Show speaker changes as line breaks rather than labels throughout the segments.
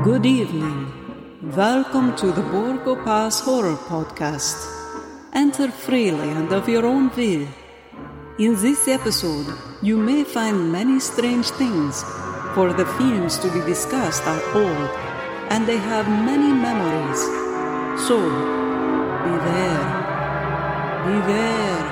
Good evening. Welcome to the Borgo Pass Horror Podcast. Enter freely and of your own will. In this episode, you may find many strange things, for the films to be discussed are old, and they have many memories. So, beware. Beware.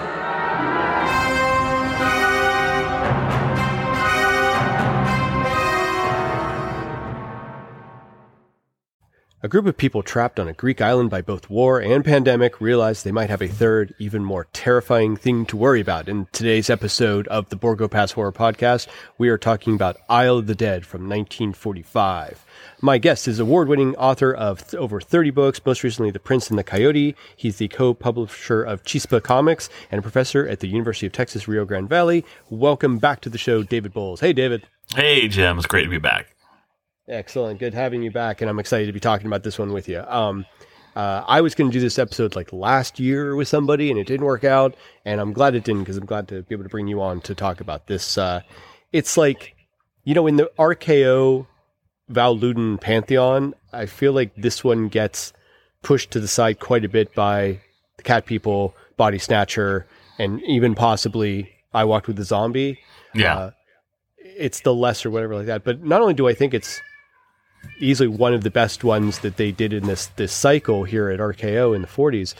A group of people trapped on a Greek island by both war and pandemic realized they might have a third, even more terrifying thing to worry about. In today's episode of the Borgo Pass Horror Podcast, we are talking about Isle of the Dead from 1945. My guest is award-winning author of over 30 books, most recently The Prince and the Coyote. He's the co-publisher of Chispa Comics and a professor at the University of Texas, Rio Grande Valley. Welcome back to the show, David Bowles. Hey, David.
Hey, Jim. It's great to be back.
Excellent. Good having you back, and I'm excited to be talking about this one with you. I was going to do this episode like last year with somebody, and it didn't work out, and I'm glad it didn't, because I'm glad to be able to bring you on to talk about this. It's like, you know, in the RKO Val Lewton pantheon, I feel like this one gets pushed to the side quite a bit by The Cat People, Body Snatcher, and even possibly I Walked with the Zombie.
Yeah.
It's the lesser whatever like that. But not only do I think it's easily one of the best ones that they did in this cycle here at RKO in the 40s.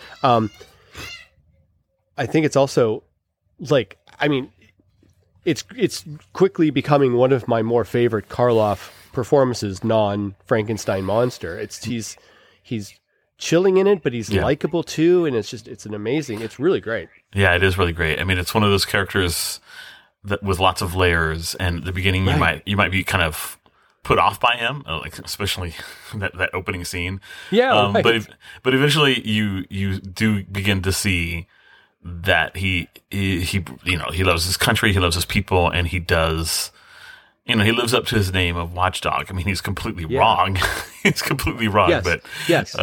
I think it's also like, I mean, it's quickly becoming one of my more favorite Karloff performances, non-Frankenstein monster. He's chilling in it, but he's likable too, and it's really great.
Yeah, it is really great. I mean, it's one of those characters that with lots of layers, and at the beginning you might be kind of put off by him, like especially that opening scene.
Yeah,
right. But eventually you do begin to see that he loves his country, he loves his people, and he does. He lives up to his name of Watchdog. I mean, he's completely wrong. He's completely wrong.
Yes.
But
yes.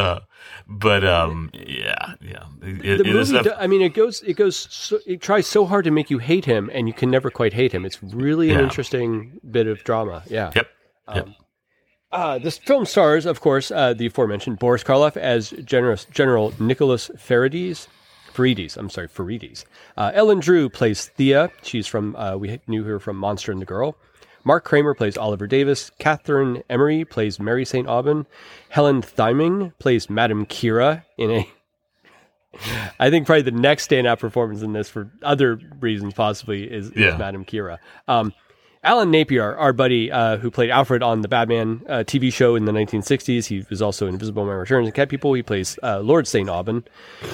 It tries so hard to make you hate him, and you can never quite hate him. It's really an interesting bit of drama. Yeah.
Yep.
This film stars, of course, the aforementioned Boris Karloff as General Nicholas Farides. Ellen Drew plays Thea. She's from, we knew her from Monster and the Girl. Mark Kramer plays Oliver Davis. Catherine Emery plays Mary St. Aubin. Helen Thyming plays Madame Kira I think probably the next standout performance in this, for other reasons possibly, is Madame Kira. Alan Napier, our buddy who played Alfred on the Batman TV show in the 1960s. He was also in Invisible Man Returns and Cat People. He plays Lord St. Aubin.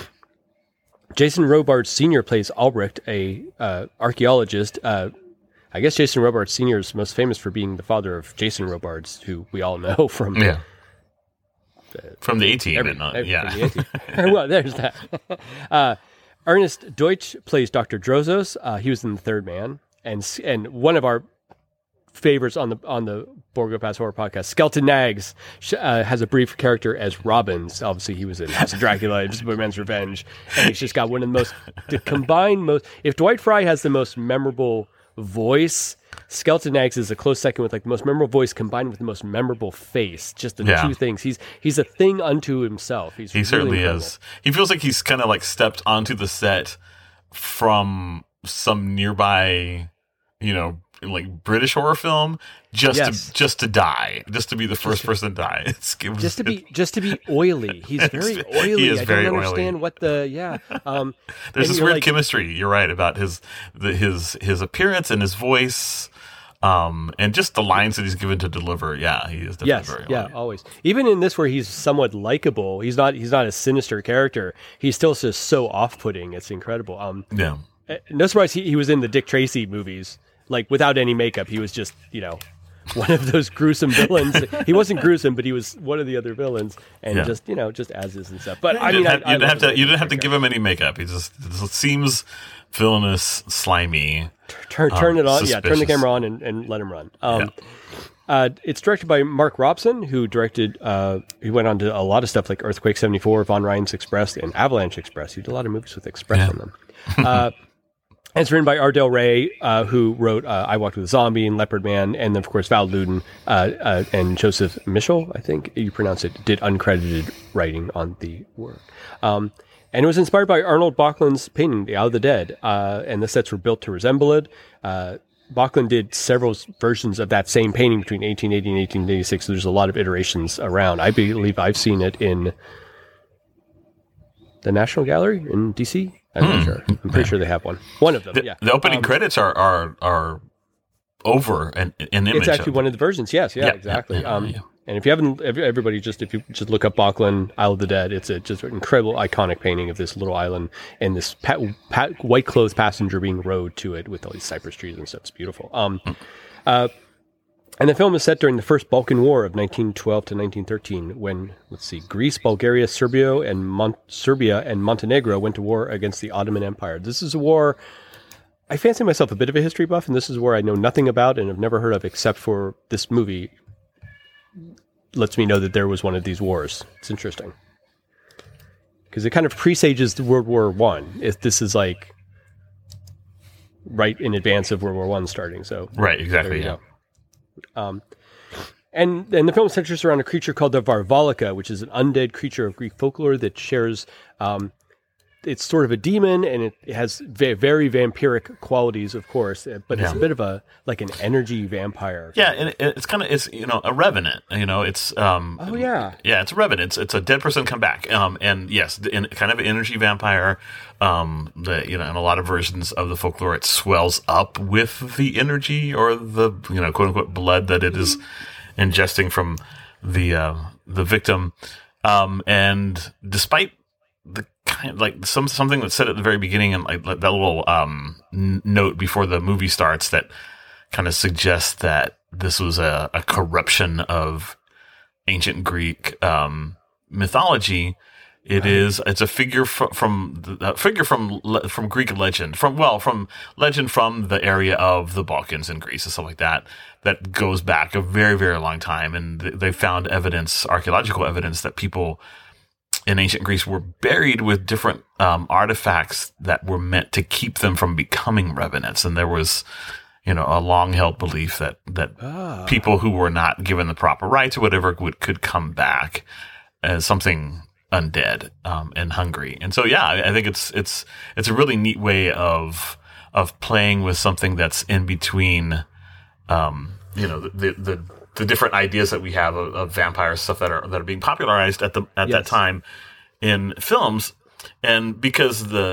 Jason Robards Sr. plays Albrecht, a archaeologist. I guess Jason Robards Sr. is most famous for being the father of Jason Robards, who we all know from
the A-Team.
From the A-Team. Well, there's that. Ernest Deutsch plays Dr. Drozos. He was in The Third Man, and one of our favorites on the Borgo Pass Horror Podcast, Skelton Nags, has a brief character as Robbins. Obviously, he was in House of Dracula, Invisible Man's Revenge, and he's just got one of if Dwight Frye has the most memorable voice, Skelton Nags is a close second with like the most memorable voice combined with the most memorable face. Just the two things. He's a thing unto himself. He really
certainly
incredible.
Is. He feels like he's kind of like stepped onto the set from some nearby, like British horror film, just to die, just to be the first person to die.
Just to be oily. He's very oily.
He is very
don't understand
oily.
what the
There's this weird chemistry. You're right about his appearance and his voice, and just the lines that he's given to deliver. Yeah, he is definitely very oily.
Always. Even in this, where he's somewhat likable, he's not a sinister character. He's still just so off-putting. It's incredible. No surprise he was in the Dick Tracy movies. Like, without any makeup, he was just, one of those gruesome villains. He wasn't gruesome, but he was one of the other villains, and just as is and stuff. But I mean,
you didn't have to give him any makeup. He just seems villainous, slimy.
Turn it on, turn the camera on and let him run. It's directed by Mark Robson, who directed. He went on to a lot of stuff like Earthquake 74, Von Ryan's Express, and Avalanche Express. He did a lot of movies with Express on them. And it's written by Ardell Ray, who wrote I Walked with a Zombie and Leopard Man, and then, of course, Val Luden and Joseph Michel, I think you pronounce it, did uncredited writing on the work. And it was inspired by Arnold Böcklin's painting, The Isle of the Dead, and the sets were built to resemble it. Böcklin did several versions of that same painting between 1880 and 1886, so there's a lot of iterations around. I believe I've seen it in the National Gallery in D.C., I'm not sure. I'm pretty sure they have one. One of them, yeah.
The opening credits are over an image.
It's actually one of the versions. Yes, exactly. And if you haven't, everybody if you just look up Böcklin, Isle of the Dead, it's just an incredible, iconic painting of this little island and this white clothed passenger being rowed to it with all these cypress trees and stuff. It's beautiful. And the film is set during the First Balkan War of 1912 to 1913, when, Greece, Bulgaria, Serbia, and Montenegro went to war against the Ottoman Empire. This is a war, I fancy myself a bit of a history buff, and this is a war I know nothing about and have never heard of except for this movie lets me know that there was one of these wars. It's interesting. Because it kind of presages the World War I. This is like right in advance of World War I starting. So
right, exactly, yeah.
And the film centers around a creature called the Varvalika, which is an undead creature of Greek folklore that shares, it's sort of a demon, and it has very vampiric qualities, of course, but it's a bit of an energy vampire.
Yeah, and it's kind of, a revenant, it's, it's a revenant. It's a dead person come back. And yes, kind of an energy vampire. In a lot of versions of the folklore, it swells up with the energy or the, quote unquote blood that it is ingesting from the victim. And despite the kind something that's said at the very beginning and like that little note before the movie starts that kind of suggests that this was a corruption of ancient Greek mythology. It's a figure from Greek legend, from legend from the area of the Balkans and Greece and stuff like that goes back a very, very long time. And they found archaeological evidence that people in ancient Greece were buried with different artifacts that were meant to keep them from becoming revenants. And there was, a long held belief that people who were not given the proper rites or whatever could come back as something undead and hungry. And so I think it's a really neat way of playing with something that's in between the different ideas that we have of vampire stuff that are being popularized at that time in films. And because the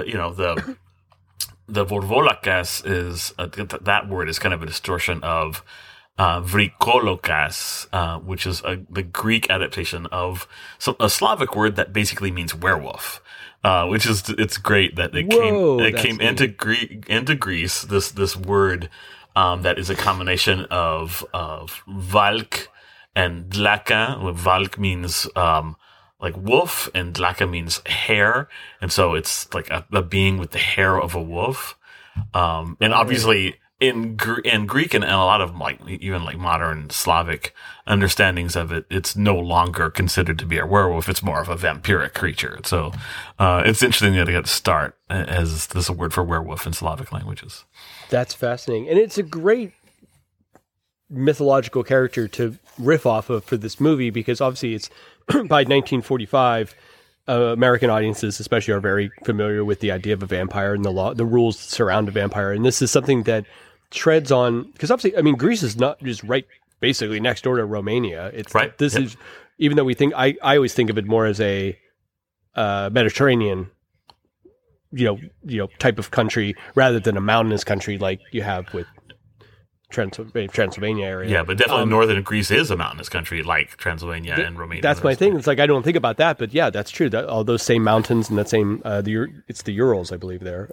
Vorvolakas is that word is kind of a distortion of vrikolokas, which is the Greek adaptation of a Slavic word that basically means werewolf. Which is, it's great that it came into Greece, this word, that is a combination of valk and dlaka. Valk means, like wolf, and dlaka means hair. And so it's like a being with the hair of a wolf. And obviously, in Greek and a lot of even modern Slavic understandings of it, it's no longer considered to be a werewolf. It's more of a vampiric creature. So it's interesting that it got to start as this word for werewolf in Slavic languages.
That's fascinating, and it's a great mythological character to riff off of for this movie because obviously it's by 1945. American audiences, especially, are very familiar with the idea of a vampire and the rules that surround a vampire. And this is something that treads on, because obviously, Greece is not just right, basically next door to Romania. It's right. This is, even though we think, I always think of it more as a Mediterranean, type of country rather than a mountainous country like you have with Transylvania area.
Yeah, but definitely northern Greece is a mountainous country like Transylvania and Romania.
That's my thing. It's like I don't think about that, but yeah, that's true. All those same mountains and that same it's the Urals, I believe, there.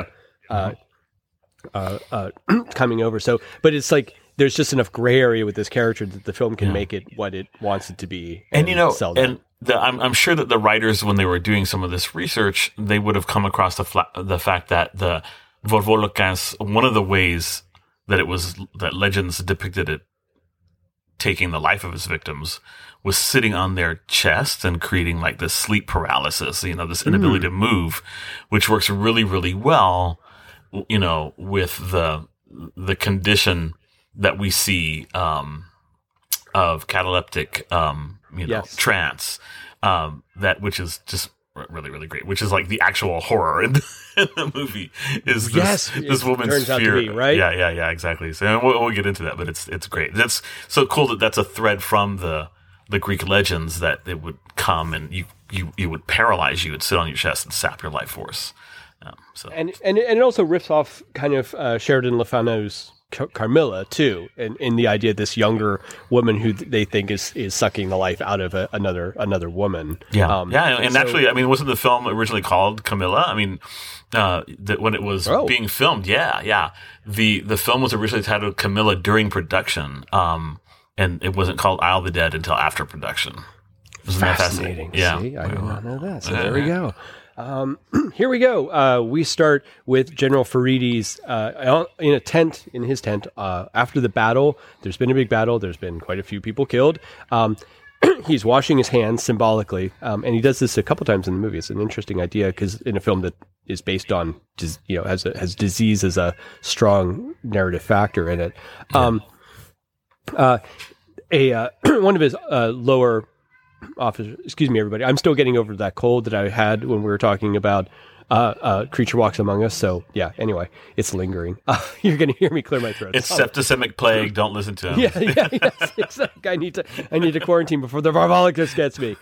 Coming over. So, but it's like there's just enough gray area with this character that the film can make it what it wants it to be, and sell that.
I'm sure that the writers, when they were doing some of this research, they would have come across the fact that the Vorvolakas, one of the ways that legends depicted it taking the life of its victims was sitting on their chest and creating this sleep paralysis, this inability to move, which works really, really well you know, with the condition that we see of cataleptic, you know,
Yes.
trance, which is just really, really great, which is like the actual horror in the movie is
Yes,
this
it
woman's
turns out to
fear.
be, right?
Yeah, exactly. So we'll get into that, but it's great. That's so cool that's a thread from the Greek legends that it would come and you would paralyze you, would sit on your chest and sap your life force.
And it also riffs off kind of Sheridan Le Fano's Carmilla too, in the idea of this younger woman who they think is sucking the life out of another woman.
Yeah, and
so,
actually, I mean, wasn't the film originally called Camilla? I mean, when it was being filmed, the film was originally titled Camilla during production, and it wasn't called Isle of the Dead until after production. Isn't that
fascinating.
Yeah,
See, I did not know that. So there we go. Here we go. We start with General Farides in his tent after the battle. There's been a big battle. There's been quite a few people killed. He's washing his hands symbolically, and he does this a couple times in the movie. It's an interesting idea because in a film that is based on, has disease as a strong narrative factor in it. One of his lower officer, excuse me, everybody. I'm still getting over that cold that I had when we were talking about Creature Walks Among Us. So yeah, anyway, it's lingering. You're going to hear me clear my throat.
It's septicemic plague. Don't listen to him.
Yes, exactly. I need to quarantine before the Varvalicus gets me.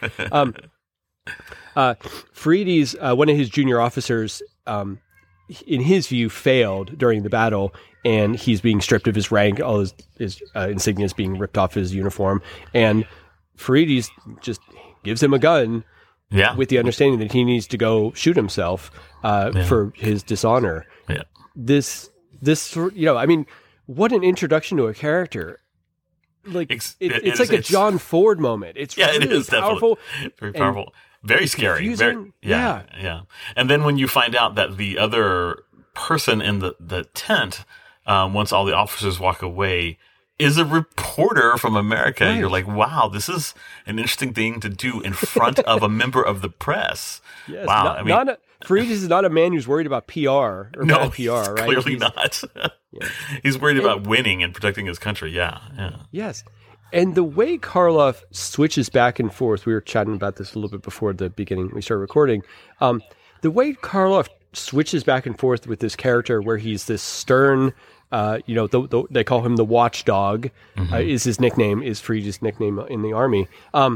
Farides, one of his junior officers, in his view, failed during the battle, and he's being stripped of his rank. All his insignias being ripped off his uniform, and Farides just gives him a gun with the understanding that he needs to go shoot himself for his dishonor.
Yeah.
This, I mean, what an introduction to a character. Like it's like a John Ford moment. It's really
it is
powerful.
Very powerful. Very scary.
Yeah.
And then when you find out that the other person in the tent, once all the officers walk away, is a reporter from America. Right. You're like, wow, this is an interesting thing to do in front of a member of the press.
Yes, wow. Farides is not a man who's worried about PR or bad PR, right?
Clearly not. He's worried about winning and protecting his country. Yeah.
Yes. And the way Karloff switches back and forth, we were chatting about this a little bit before the beginning, we started recording. The way Karloff switches back and forth with this character where he's this stern, they call him the watchdog, is his nickname, is Farides' nickname in the army.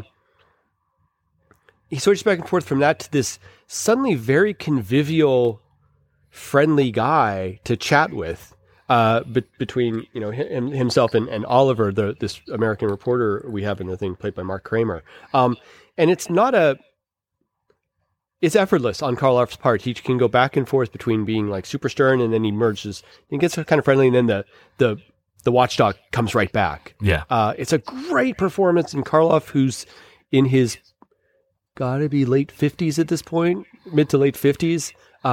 He switches back and forth from that to this suddenly very convivial, friendly guy to chat with, between himself and Oliver, this American reporter we have in the thing, played by Mark Kramer. And it's effortless on Karloff's part. He can go back and forth between being like super stern, and then he merges and gets kind of friendly, and then the watchdog comes right back.
Yeah.
It's a great performance in Karloff, who's in his gotta be late 50s at this point, mid to late 50s.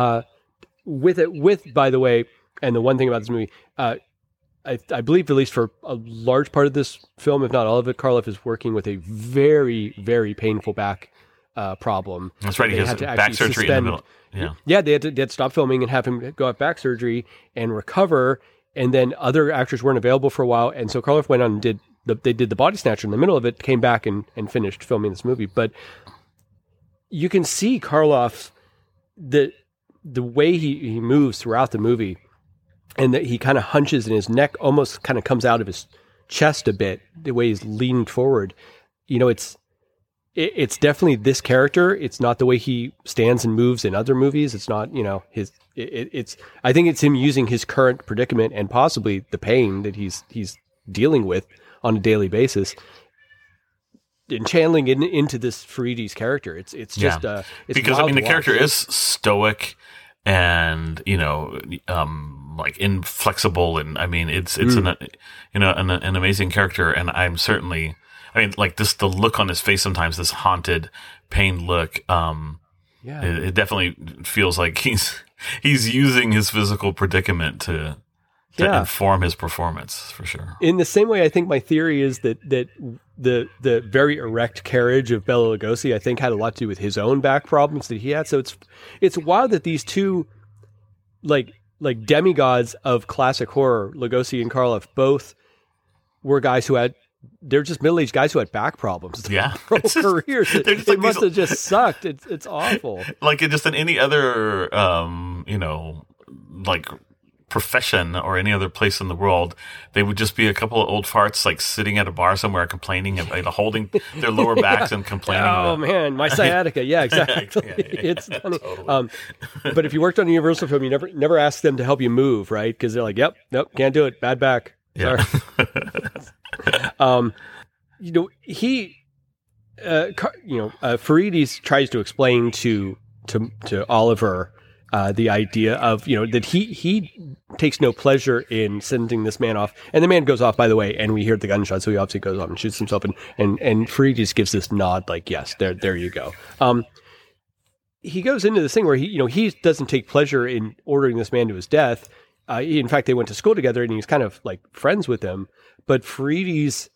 With by the way, and the one thing about this movie, I believe at least for a large part of this film, if not all of it, Karloff is working with a very, very painful back problem.
That's right. He has back surgery in the middle.
Yeah. They had to stop filming and have him go have back surgery and recover. And then other actors weren't available for a while. And so Karloff went on and did the Body Snatcher in the middle of it, came back and finished filming this movie. But you can see Karloff, the way he moves throughout the movie, and that he kind of hunches and his neck almost kind of comes out of his chest a bit, the way he's leaning forward. It's definitely this character. It's not the way he stands and moves in other movies. It's not, I think it's him using his current predicament and possibly the pain that he's dealing with on a daily basis and channeling it into this Farides character. It's just, it's
because the character is stoic and, like inflexible. And I mean, it's an amazing character. And I'm certainly, like the look on his face sometimes, this haunted, pained look. It definitely feels like he's using his physical predicament to inform his performance, for sure.
In the same way, I think my theory is that the very erect carriage of Bela Lugosi, I think, had a lot to do with his own back problems that he had. So it's wild that these two, like, like demigods of classic horror. Lugosi and Karloff both were guys who they're just middle-aged guys who had back problems.
Yeah.
Their whole careers. It must have just sucked. It's awful.
Like just in any other, like profession or any other place in the world, they would just be a couple of old farts like sitting at a bar somewhere complaining about holding their lower backs and complaining.
Oh man, my sciatica. Yeah, exactly. It's funny. Totally. But if you worked on a Universal film, you never ask them to help you move, right? Because they're like, "Yep, nope, can't do it. Bad back."
Yeah.
Farides tries to explain to Oliver the idea of that he takes no pleasure in sending this man off, and the man goes off, by the way, and we hear the gunshot, so he obviously goes off and shoots himself, and Farides gives this nod like, yes, there you go. He goes into this thing where he doesn't take pleasure in ordering this man to his death. In fact, they went to school together, and he's kind of like friends with him. But Farides,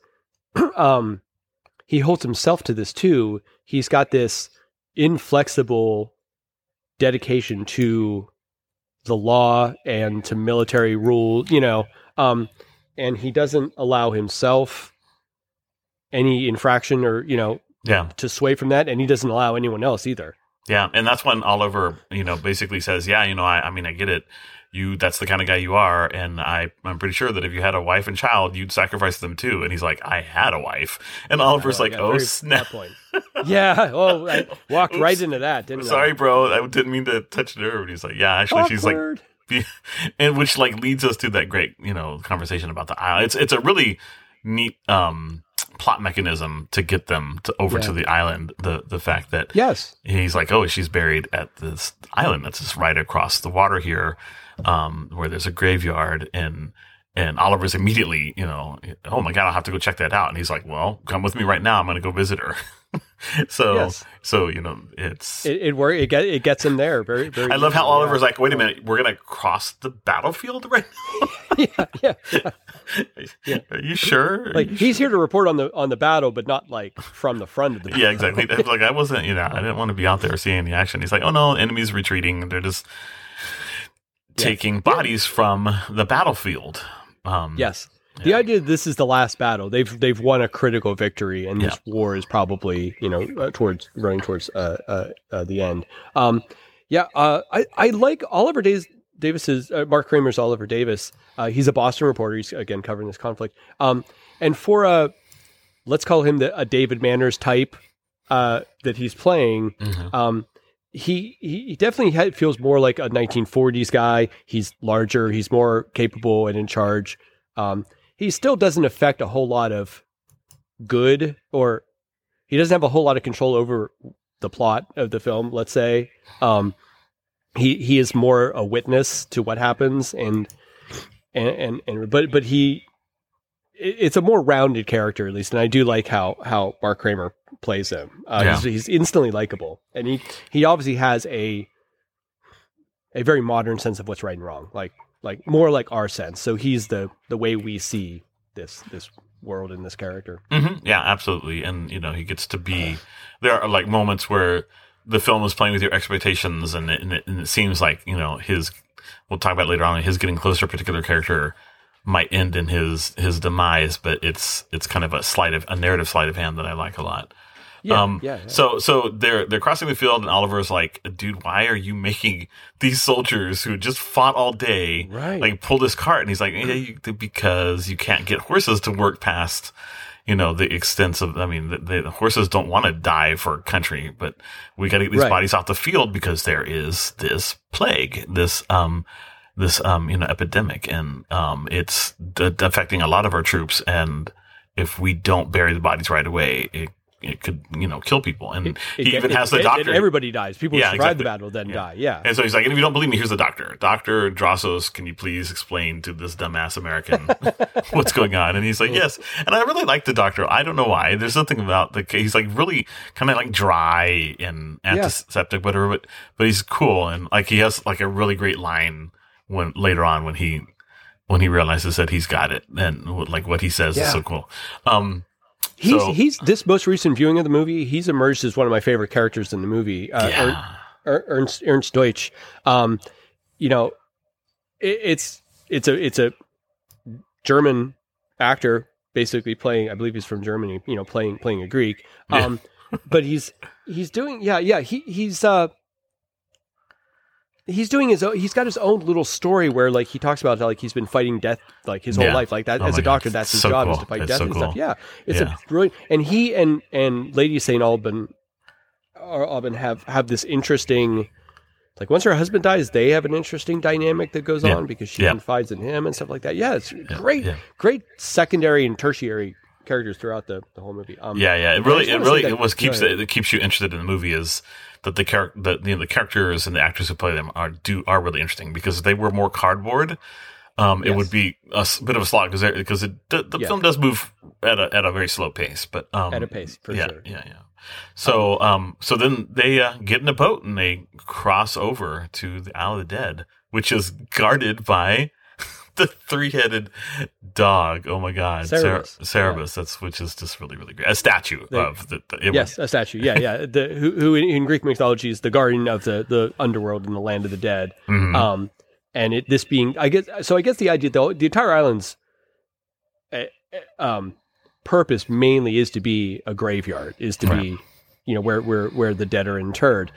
he holds himself to this too. He's got this inflexible dedication to the law and to military rule, and he doesn't allow himself any infraction or, to sway from that. And he doesn't allow anyone else either.
Yeah. And that's when Oliver, basically says, yeah, I get it. That's the kind of guy you are. And I'm pretty sure that if you had a wife and child, you'd sacrifice them too. And he's like, I had a wife. And Oliver's like, oh, snap.
Point. Yeah. Oh, I walked right into that, didn't I?
Sorry, bro. I didn't mean to touch a nerve. And he's like, yeah, actually,
Awkward.
She's like, and which like leads us to that great, conversation about the island. It's a really neat, plot mechanism to get them over to the island. The fact that he's like, oh, she's buried at this island that's just right across the water here, where there's a graveyard, and Oliver's immediately, oh my God, I'll have to go check that out. And he's like, well, come with me right now. I'm going to go visit her. So
it gets him there very, very.
I love how Oliver's like, wait a minute, we're going to cross the battlefield right now.
Yeah.
Are you sure?
Like he's here to report on the battle, but not like from the front of the battle.
Yeah, exactly. Like I wasn't, I didn't want to be out there seeing the action. He's like, oh no, enemies retreating. They're just taking bodies from the battlefild.
Yes. The idea that this is the last battle, they've won a critical victory, and this war is probably running towards the end. I like Oliver Davis's Mark Kramer's Oliver Davis. He's a Boston reporter. He's again covering this conflict. And for let's call him a David Manners type that he's playing. Mm-hmm. He definitely feels more like a 1940s guy. He's larger. He's more capable and in charge. He still doesn't affect a whole lot of good, or he doesn't have a whole lot of control over the plot of the film, let's say. He is more a witness to what happens, but it's a more rounded character, at least, and I do like how Mark Kramer plays him. He's instantly likable, and he obviously has a very modern sense of what's right and wrong, like more like our sense. So he's the way we see this world in this character.
Mm-hmm. Yeah, absolutely. And he gets to be. There are like moments where the film is playing with your expectations, and it seems like his. We'll talk about later on. His getting closer to a particular character might end in his demise, but it's kind of a narrative sleight of hand that I like a lot. So they're crossing the field, and Oliver's like, dude, why are you making these soldiers who just fought all day like pull this cart? And he's like, because you can't get horses to work past the extensive. I mean, the horses don't want to die for country, but we got to get these bodies off the field because there is this plague, this epidemic, and it's affecting a lot of our troops. And if we don't bury the bodies right away, it could, kill people. And he even has the doctor.
Everybody dies. People who survive the battle then die. Yeah.
And so he's like, and if you don't believe me, here's the doctor. Dr. Drossos, can you please explain to this dumbass American what's going on? And he's like, yes. And I really like the doctor. I don't know why. There's something about he's like really kind of like dry and antiseptic, whatever, but he's cool. And like he has like a really great line later on when he realizes that he's got it, and like what he says is so cool.
He's this most recent viewing of the movie, he's emerged as one of my favorite characters in the movie. Ernst Deutsch. it's a German actor basically playing. I believe he's from Germany. Playing a Greek. But he's doing he's doing his own. He's got his own little story where like he talks about how like he's been fighting death like his whole life, like that. As a doctor, that's his job, is to fight death and stuff. Yeah, it's a brilliant. And he and Lady St. Alban have this interesting. Like once her husband dies, they have an interesting dynamic that goes on because she confides in him and stuff like that. Yeah, it's great secondary and tertiary characters throughout the whole movie.
It keeps you interested in the movie is that the characters and the actors who play them are really interesting because if they were more cardboard. It would be a bit of a slog because the film does move at a very slow pace, but
at a pace for sure.
Yeah. So then they get in a boat and they cross over to the Isle of the Dead, which is guarded by the 3-headed dog. Oh my God, Cerberus. Which is just really, really great. A statue of a
statue. Yeah. Who in Greek mythology is the guardian of the underworld and the land of the dead.
Mm-hmm.
And this being, I guess the idea, though, the entire island's purpose mainly is to be a graveyard, is to be, where the dead are interred.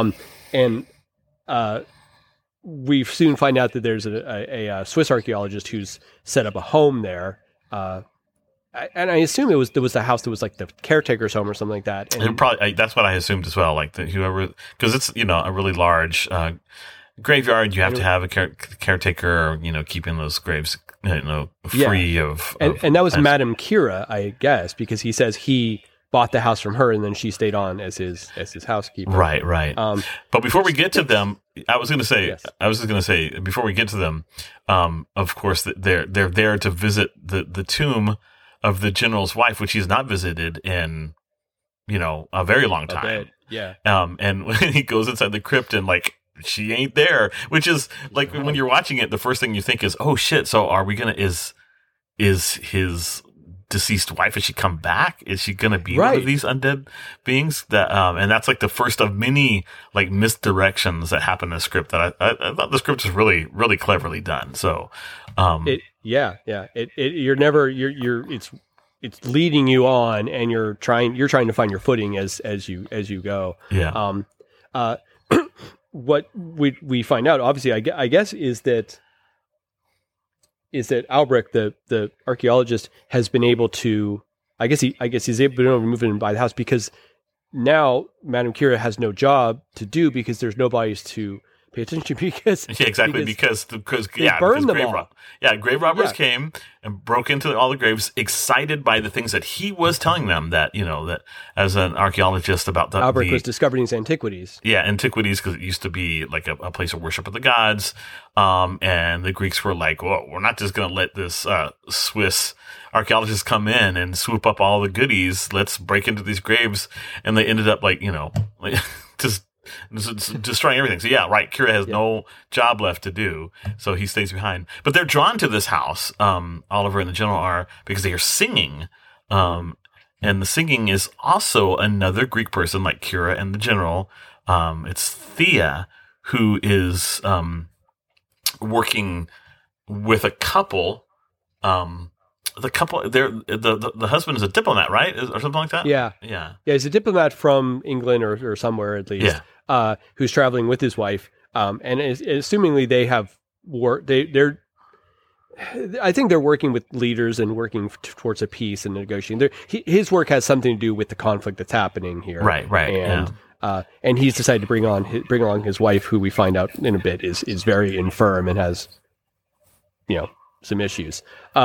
We soon find out that there's a Swiss archaeologist who's set up a home there. And I assume there was the house that was like the caretaker's home or something like that. And
probably that's what I assumed as well. Like whoever, because it's a really large graveyard. You have to have a caretaker, keeping those graves, free of.
And that was Madame Kira, I guess, because he says he bought the house from her and then she stayed on as his housekeeper.
Right. But before we get to them, I was just going to say, before we get to them, of course, they're there to visit the tomb of the general's wife, which he's not visited in, a very long time.
Yeah.
And when he goes inside the crypt and like, she ain't there, which is like when you're watching it, the first thing you think is, oh shit. So are we going to, is his deceased wife, has she come back? Is she going to be one of these undead beings that, and that's like the first of many like misdirections that happen in the script that I thought the script was really, really cleverly done. So,
it's leading you on and you're trying to find your footing as you go.
Yeah.
What we find out, obviously, I guess, is that Albrecht, the archaeologist, has been able to. I guess he's able to move in and buy the house because now Madame Kira has no job to do because there's nobody to pay attention because
because
burned them all.
Grave robbers came and broke into all the graves, excited by the things that he was telling them that that as an archaeologist about
Albrecht was discovering these antiquities.
Yeah, antiquities, because it used to be like a place of worship of the gods, and the Greeks were like, "Well, we're not just going to let this Swiss archaeologists come in and swoop up all the goodies. Let's break into these graves," and they ended up just destroying everything. So Kira has no job left to do, so he stays behind. But they're drawn to this house, Oliver and the general are, because they are singing, and the singing is also another Greek person like Kira and the general. It's Thea, who is working with a couple. The couple, the husband is a diplomat, right, or something like that.
Yeah. He's a diplomat from England or somewhere at least.
Yeah.
Who's traveling with his wife, and assumingly they have they're. I think they're working with leaders and working towards a peace and negotiating. His work has something to do with the conflict that's happening here,
right,
and he's decided to bring along his wife, who we find out in a bit is very infirm and has, some issues.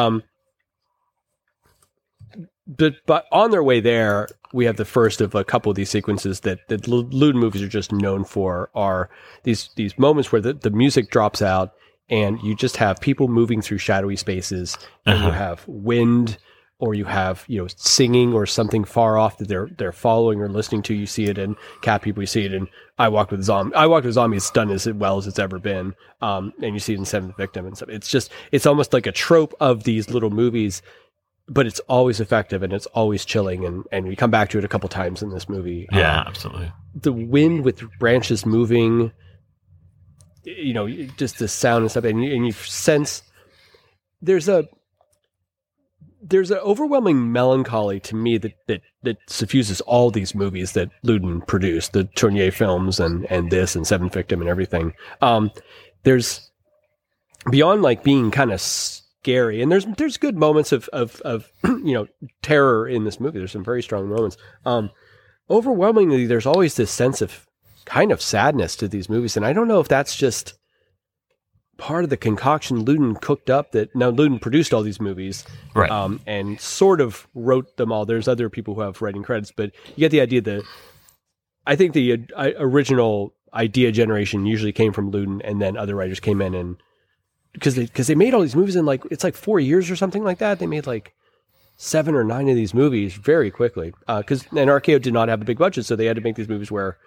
But on their way there, we have the first of a couple of these sequences that Loudon movies are just known for, are these moments where the music drops out and you just have people moving through shadowy spaces, and you have wind, or you have singing or something far off that they're following or listening to. You see it in Cat People, you see it in I Walked with Zombies. It's done as well as it's ever been, and you see it in Seventh Victim and stuff. It's almost like a trope of these little movies. But it's always effective and it's always chilling, and we come back to it a couple times in this movie.
Yeah, absolutely.
The wind with branches moving, just the sound and stuff, and you sense there's an overwhelming melancholy to me that suffuses all these movies that Loudon produced, the Tournier films and this and Seventh Victim and everything. There's beyond like being kind of scary, and there's good moments of terror in this movie. There's some very strong moments. Overwhelmingly, there's always this sense of kind of sadness to these movies, and I don't know if that's just part of the concoction Loudon cooked up. That now Loudon produced all these movies,
right?
And sort of wrote them all. There's other people who have writing credits, but you get the idea. I think the original idea generation usually came from Loudon, and then other writers came in, and because they made all these movies in it's like 4 years or something like that. They made like 7 or 9 of these movies very quickly. And RKO did not have a big budget, so they had to make these movies where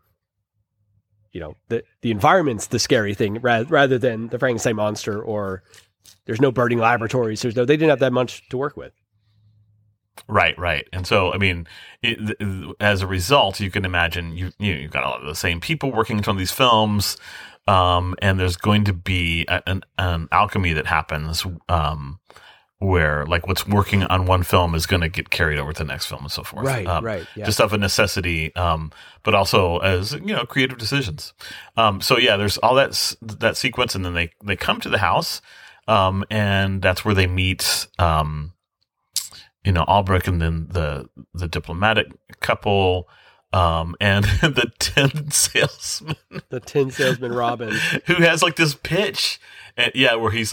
the environment's the scary thing rather than the Frankenstein monster, or there's no burning laboratories. They didn't have that much to work with.
Right. And so, I mean, as a result, you can imagine you've got a lot of the same people working on these films, and there's going to be an alchemy that happens, where like what's working on one film is going to get carried over to the next film and so forth.
Right. Yeah.
Just of a necessity, but also as, creative decisions. There's all that sequence, and then they come to the house, and that's where they meet, Albrecht, and then the diplomatic couple, and the tin salesman.
The tin salesman, Robin.
Who has like this pitch. Where he's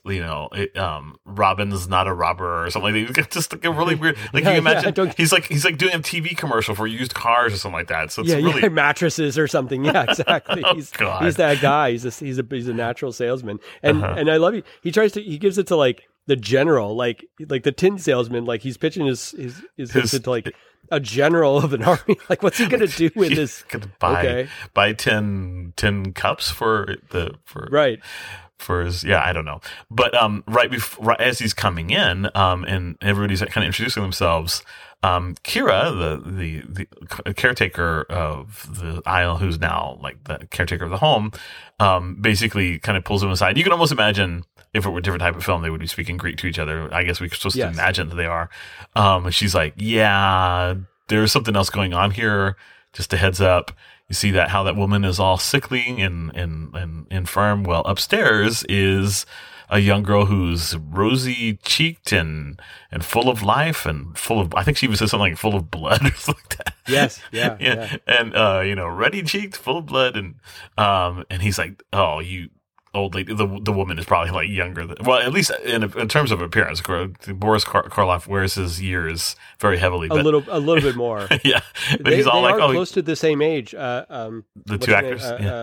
Robin's not a robber or something like that. It's just like a really weird, like you imagine he's like doing a TV commercial for used cars or something like that. So it's really
mattresses or something. Yeah, exactly. He's that guy. He's a natural salesman. And and I love he gives it to like the general, like the tin salesman, like he's pitching his to like a general of an army. Like, what's he gonna do with this?
Gonna buy 10 cups for
right.
For his, I don't know, but right as he's coming in, and everybody's kind of introducing themselves, Kira, the caretaker of the Isle, who's now like the caretaker of the home, basically kind of pulls him aside. You can almost imagine if it were a different type of film, they would be speaking Greek to each other. I guess we're supposed to imagine that they are. And she's like, "Yeah, there's something else going on here. Just a heads up." You see how that woman is all sickly and infirm. Well, upstairs is a young girl who's rosy cheeked and full of life and full of, I think she even said something like full of blood or something like that.
Yes. Yeah.
And, ruddy cheeked, full of blood. And he's like, "Oh, you old lady." The woman is probably like younger at least in terms of appearance. Boris Karloff wears his years very heavily, but, a
little bit more.
Yeah, but he's all like,
close to the same age.
The two actors.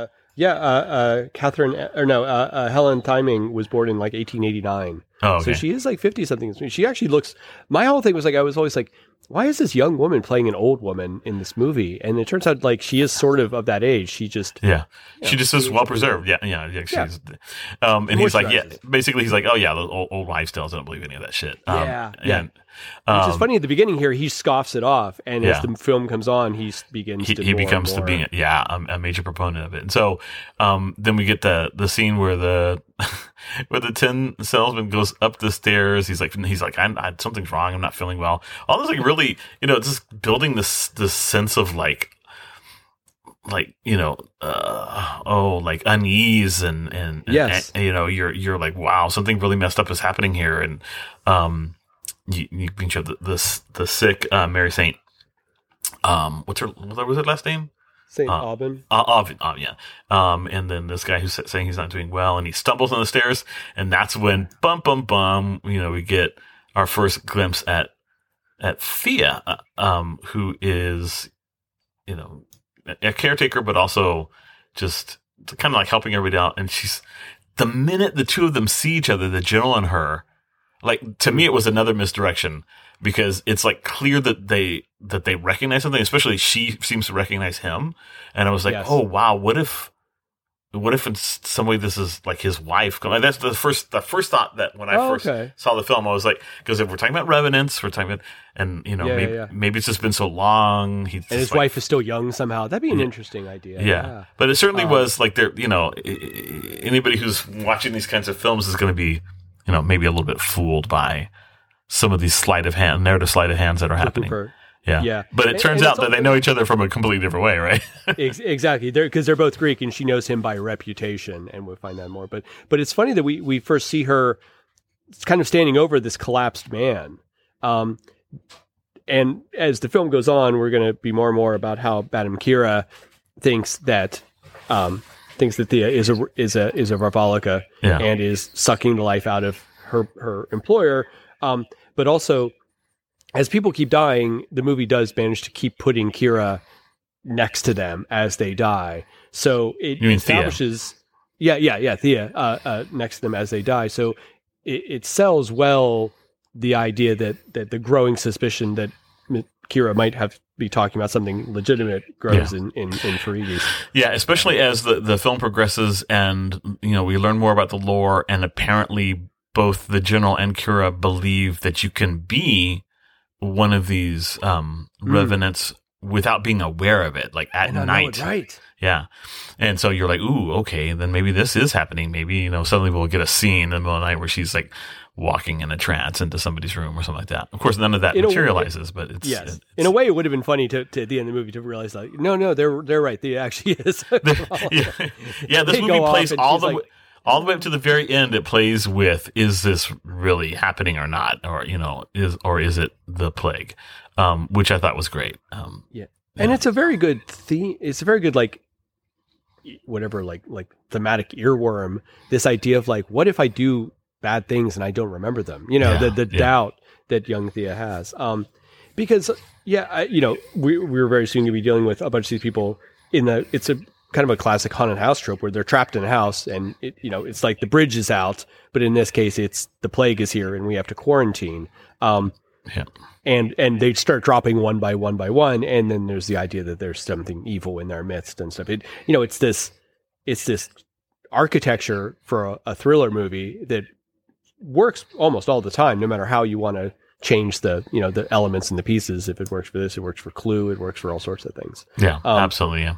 Helen Thyming was born in like 1889.
Oh, okay.
So she is like 50 something. She actually looks. My whole thing was like, I was always like, why is this young woman playing an old woman in this movie? And it turns out like she is sort of that age. She just
she just is well preserved. She's, and he's like, basically he's like, "Oh yeah, the old wives' tales. I don't believe any of that shit."
Which is funny at the beginning here. He scoffs it off, and as the film comes on, he becomes to being
a major proponent of it. And so then we get the scene where the tin salesman goes up the stairs. He's like, something's wrong. I'm not feeling well. All this like really, just building this sense of like unease and
yes.
You're like, wow, something really messed up is happening here. And you can show the sick Mary Saint, what was her last name?
Saint Aubin.
Aubin, yeah. And then this guy who's saying he's not doing well, and he stumbles on the stairs, and that's when bum, we get our first glimpse at Thea, who is, a caretaker, but also just kind of like helping everybody out. And the minute the two of them see each other, the general and her, like, to me, it was another misdirection, because it's like clear that they recognize something, especially she seems to recognize him. And I was like, Oh wow, what if what if it's somebody, this is like his wife? That's the first thought that when I first saw the film, I was like, because if we're talking about revenants, we're talking about, and maybe it's just been so long.
And his wife is still young somehow. That'd be an interesting idea.
Yeah. But it certainly was like there, anybody who's watching these kinds of films is going to be, maybe a little bit fooled by some of these narrative sleight of hands that are happening. Yeah. But it turns out that they know each other from a completely different way, right?
Exactly. Because they're both Greek, and she knows him by reputation, and we'll find out more. But it's funny that we first see her kind of standing over this collapsed man. And as the film goes on, we're going to be more and more about how Madame Kira thinks that Thea is a Varvalika and is sucking the life out of her employer. But also, as people keep dying, the movie does manage to keep putting Kira next to them as they die. So it establishes, Thea next to them as they die. So it sells well the idea that the growing suspicion that Kira might be talking about something legitimate grows in Farides.
Yeah, especially as the film progresses, and we learn more about the lore, and apparently both the general and Kira believe that you can be one of these revenants without being aware of it, like at night.
Right.
Yeah. And so you're like, ooh, okay, then maybe this is happening. Maybe, suddenly we'll get a scene in the middle of the night where she's like walking in a trance into somebody's room or something like that. Of course, none of that materializes, but it's...
Yes. In a way, it would have been funny to at the end of the movie to realize, like, no, they're right. They actually is.
This movie plays all the way up to the very end. It plays with, is this really happening or not? Or, is it the plague? Which I thought was great.
And it's a very good theme. It's a very good, whatever, like thematic earworm. This idea of like, what if I do bad things and I don't remember them? The doubt that young Thea has. Because we were very soon going to be dealing with a bunch of these people it's a kind of a classic haunted house trope where they're trapped in a house and it's like the bridge is out, but in this case it's the plague is here and we have to quarantine. And they start dropping one by one, and then there's the idea that there's something evil in their midst and stuff. It's this architecture for a thriller movie that works almost all the time, no matter how you want to change the elements and the pieces. If it works for this, it works for Clue, it works for all sorts of things.
Yeah, absolutely. Yeah.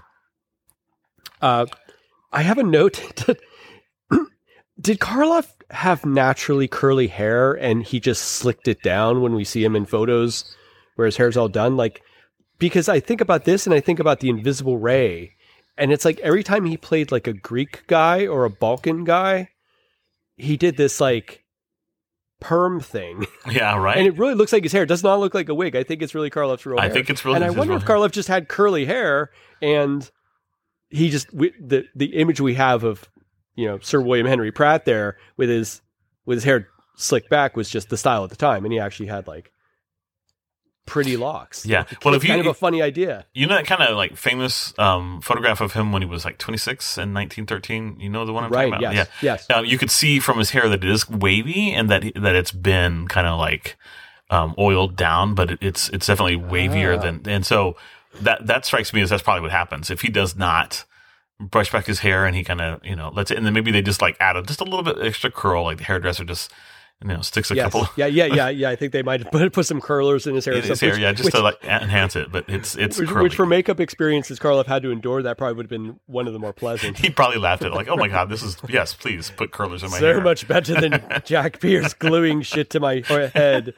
I have a note. Did Karloff have naturally curly hair and he just slicked it down when we see him in photos where his hair's all done? Because I think about this and I think about the Invisible Ray, and it's like every time he played like a Greek guy or a Balkan guy, he did this like perm thing.
Yeah, right.
And it really looks like his hair. It does not look like a wig. I think it's really Karloff's real hair.
I think it's really.
And I wonder if Karloff just had curly hair and he just the image we have of Sir William Henry Pratt there with his hair slicked back was just the style at the time, and he actually had like pretty locks.
Yeah,
it's kind of a funny idea.
That kind of like famous photograph of him when he was like 26 in 1913. You know the one I'm talking about?
Yes,
yeah.
Yes.
You could see from his hair that it is wavy and that it's been kind of like oiled down, but it's definitely wavier than. And so that strikes me as that's probably what happens if he does not brush back his hair and he kind of lets it, and then maybe they just like add just a little bit extra curl, like the hairdresser just sticks a couple.
Yeah. I think they might have put some curlers in his hair.
To like enhance it, but it's curly.
Which for makeup experiences Karloff had to endure, that probably would have been one of the more pleasant.
He probably laughed at it like, oh my god, this is please put curlers in my hair.
So much better than Jack Pierce gluing shit to my head.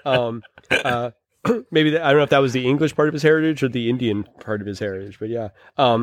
Maybe I don't know if that was the English part of his heritage or the Indian part of his heritage, but yeah.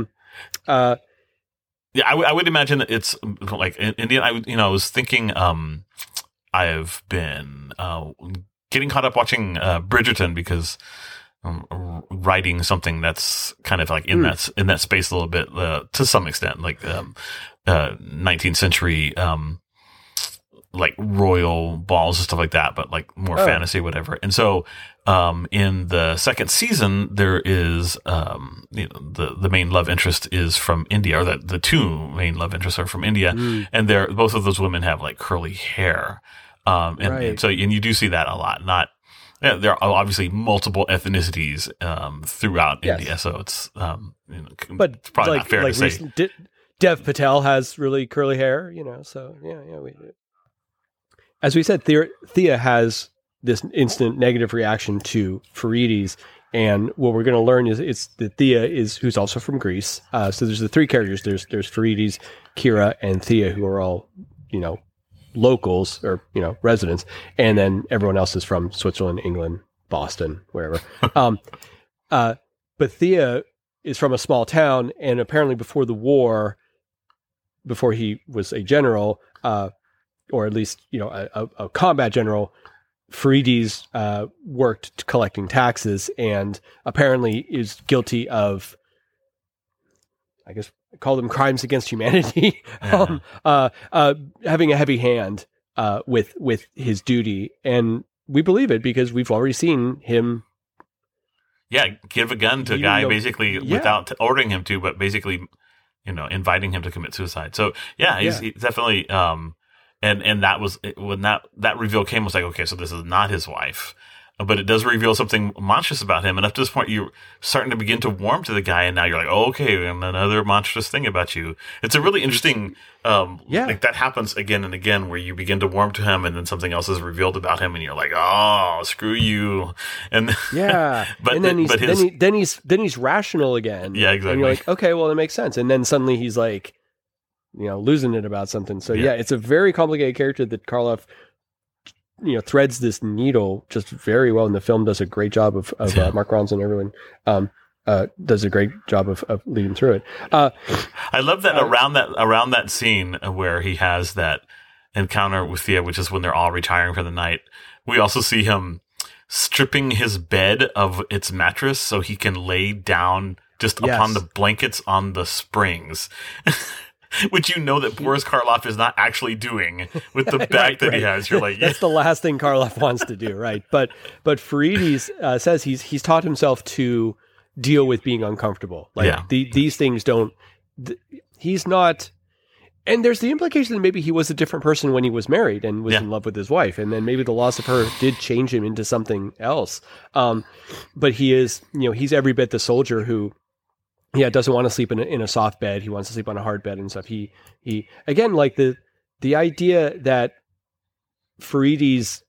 I would imagine that it's like in Indian. I was thinking. I've been getting caught up watching Bridgerton because I'm writing something that's kind of like in that space a little bit to some extent, like 19th century like royal balls and stuff like that, but like more fantasy, whatever. And so in the second season, there is the main love interest is from India, or the two main love interests are from India, and both of those women have like curly hair. And so you do see that a lot. There are obviously multiple ethnicities throughout India, so it's but it's probably not fair to say.
Dev Patel has really curly hair, so yeah. As we said, Thea has this instant negative reaction to Farides, and what we're going to learn is it's that Thea who's also from Greece. So there's the three characters. There's Farides, Kira, and Thea, who are all, locals or, residents. And then everyone else is from Switzerland, England, Boston, wherever. But Thea is from a small town, and apparently before the war, before he was a general, or at least, a combat general, Farides worked collecting taxes and apparently is guilty of, I guess, call them crimes against humanity, having a heavy hand with his duty. And we believe it because we've already seen him.
Yeah, give a gun to a guy basically without ordering him to, but basically, inviting him to commit suicide. So he's definitely, and that was when that reveal came, was like, okay, so this is not his wife, but it does reveal something monstrous about him. And up to this point, you're starting to begin to warm to the guy, and now you're like, oh, okay, and another monstrous thing about you. It's a really interesting, like that happens again and again, where you begin to warm to him, and then something else is revealed about him, and you're like, oh, screw you. And
but then he's rational again.
Yeah, exactly.
And you're like, okay, well, it makes sense. And then suddenly he's like, losing it about something. So it's a very complicated character that Karloff, threads this needle just very well, and the film does a great job of Mark Ronson, everyone does a great job of leading through it.
I love that around that scene where he has that encounter with Thea, which is when they're all retiring for the night. We also see him stripping his bed of its mattress so he can lay down just upon the blankets on the springs. Which that Boris Karloff is not actually doing with the bag that he has. You're like,
that's the last thing Karloff wants to do, right? But Farides says he's taught himself to deal with being uncomfortable. Like these things don't. He's not. And there's the implication that maybe he was a different person when he was married and was in love with his wife, and then maybe the loss of her did change him into something else. But he is, he's every bit the soldier who. Doesn't want to sleep in a soft bed. He wants to sleep on a hard bed and stuff. He again, like the idea that Farides,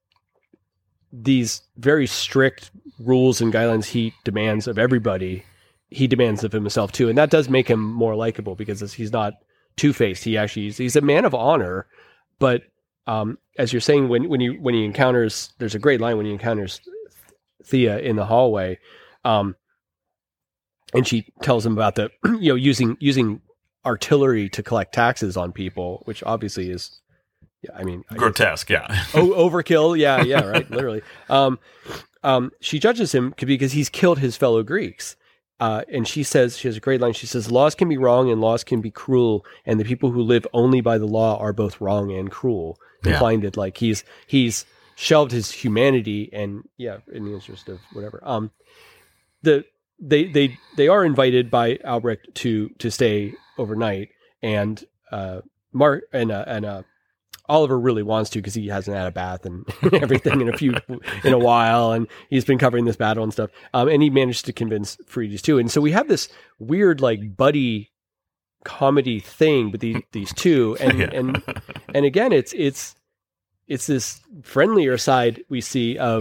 these very strict rules and guidelines he demands of everybody, he demands of himself too. And that does make him more likable because he's not two-faced. He's a man of honor. But as you're saying, when he encounters, there's a great line when he encounters Thea in the hallway, and she tells him about the, using artillery to collect taxes on people, which obviously is,
grotesque.
Overkill. Yeah. Right. Literally. She judges him because he's killed his fellow Greeks. And she has a great line. She says, laws can be wrong and laws can be cruel. And the people who live only by the law are both wrong and cruel. Implying that like he's shelved his humanity and in the interest of whatever. They are invited by Albrecht to stay overnight, and Mark and Oliver really wants to because he hasn't had a bath and everything in a while, and he's been covering this battle and stuff. And he managed to convince Farides too, and so we have this weird like buddy comedy thing with these two, and again it's this friendlier side we see of.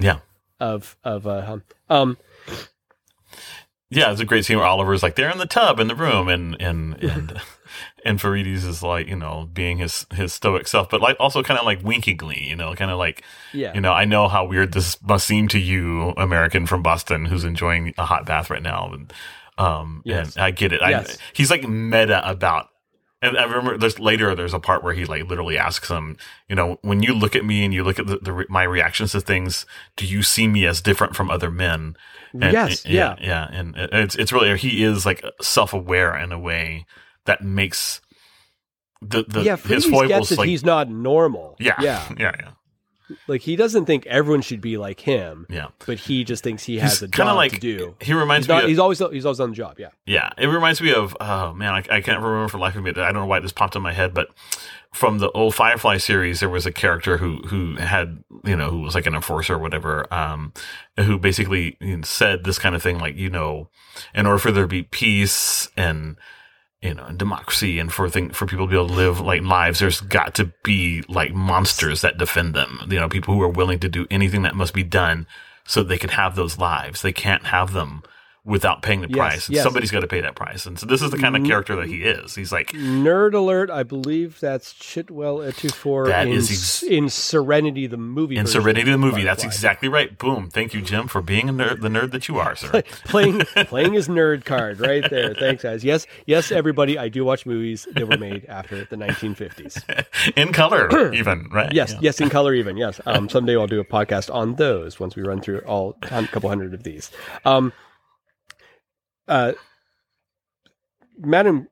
Yeah, it's a great scene where Oliver's like, they're in the tub in the room, and Farides is like, being his stoic self, but like also kind of like winkingly, kind of like, I know how weird this must seem to you, American from Boston, who's enjoying a hot bath right now, and I get it. He's like meta about. And I remember there's a part where he like literally asks him, when you look at me and you look at my reactions to things, do you see me as different from other men? And,
yes.
And it's really, he is like self-aware in a way that makes his foibles
gets that
like
he's not normal.
Yeah.
Like he doesn't think everyone should be like him.
Yeah,
but he just thinks he has a job to do.
He reminds me.
He's always on the job.
Yeah. It reminds me of. Oh man, I can't remember for the life of me. I don't know why this popped in my head, but from the old Firefly series, there was a character who had who was like an enforcer or whatever, who basically said this kind of thing like in order for there to be peace and and democracy and for people to be able to live like lives, there's got to be like monsters that defend them. People who are willing to do anything that must be done so they can have those lives. They can't have them without paying the price.
Yes.
Somebody's got to pay that price. And so this is the kind of character that he is. He's like...
Nerd alert, I believe that's Chitwell Ejiofor in Serenity the movie.
In Serenity the movie, that's exactly right. Boom. Thank you, Jim, for being the nerd that you are, sir.
playing his nerd card right there. Thanks, guys. Yes, everybody, I do watch movies that were made after the 1950s.
In color, even, right?
Yes, in color even, yes. Someday I'll do a podcast on those once we run through a couple hundred of these. Madam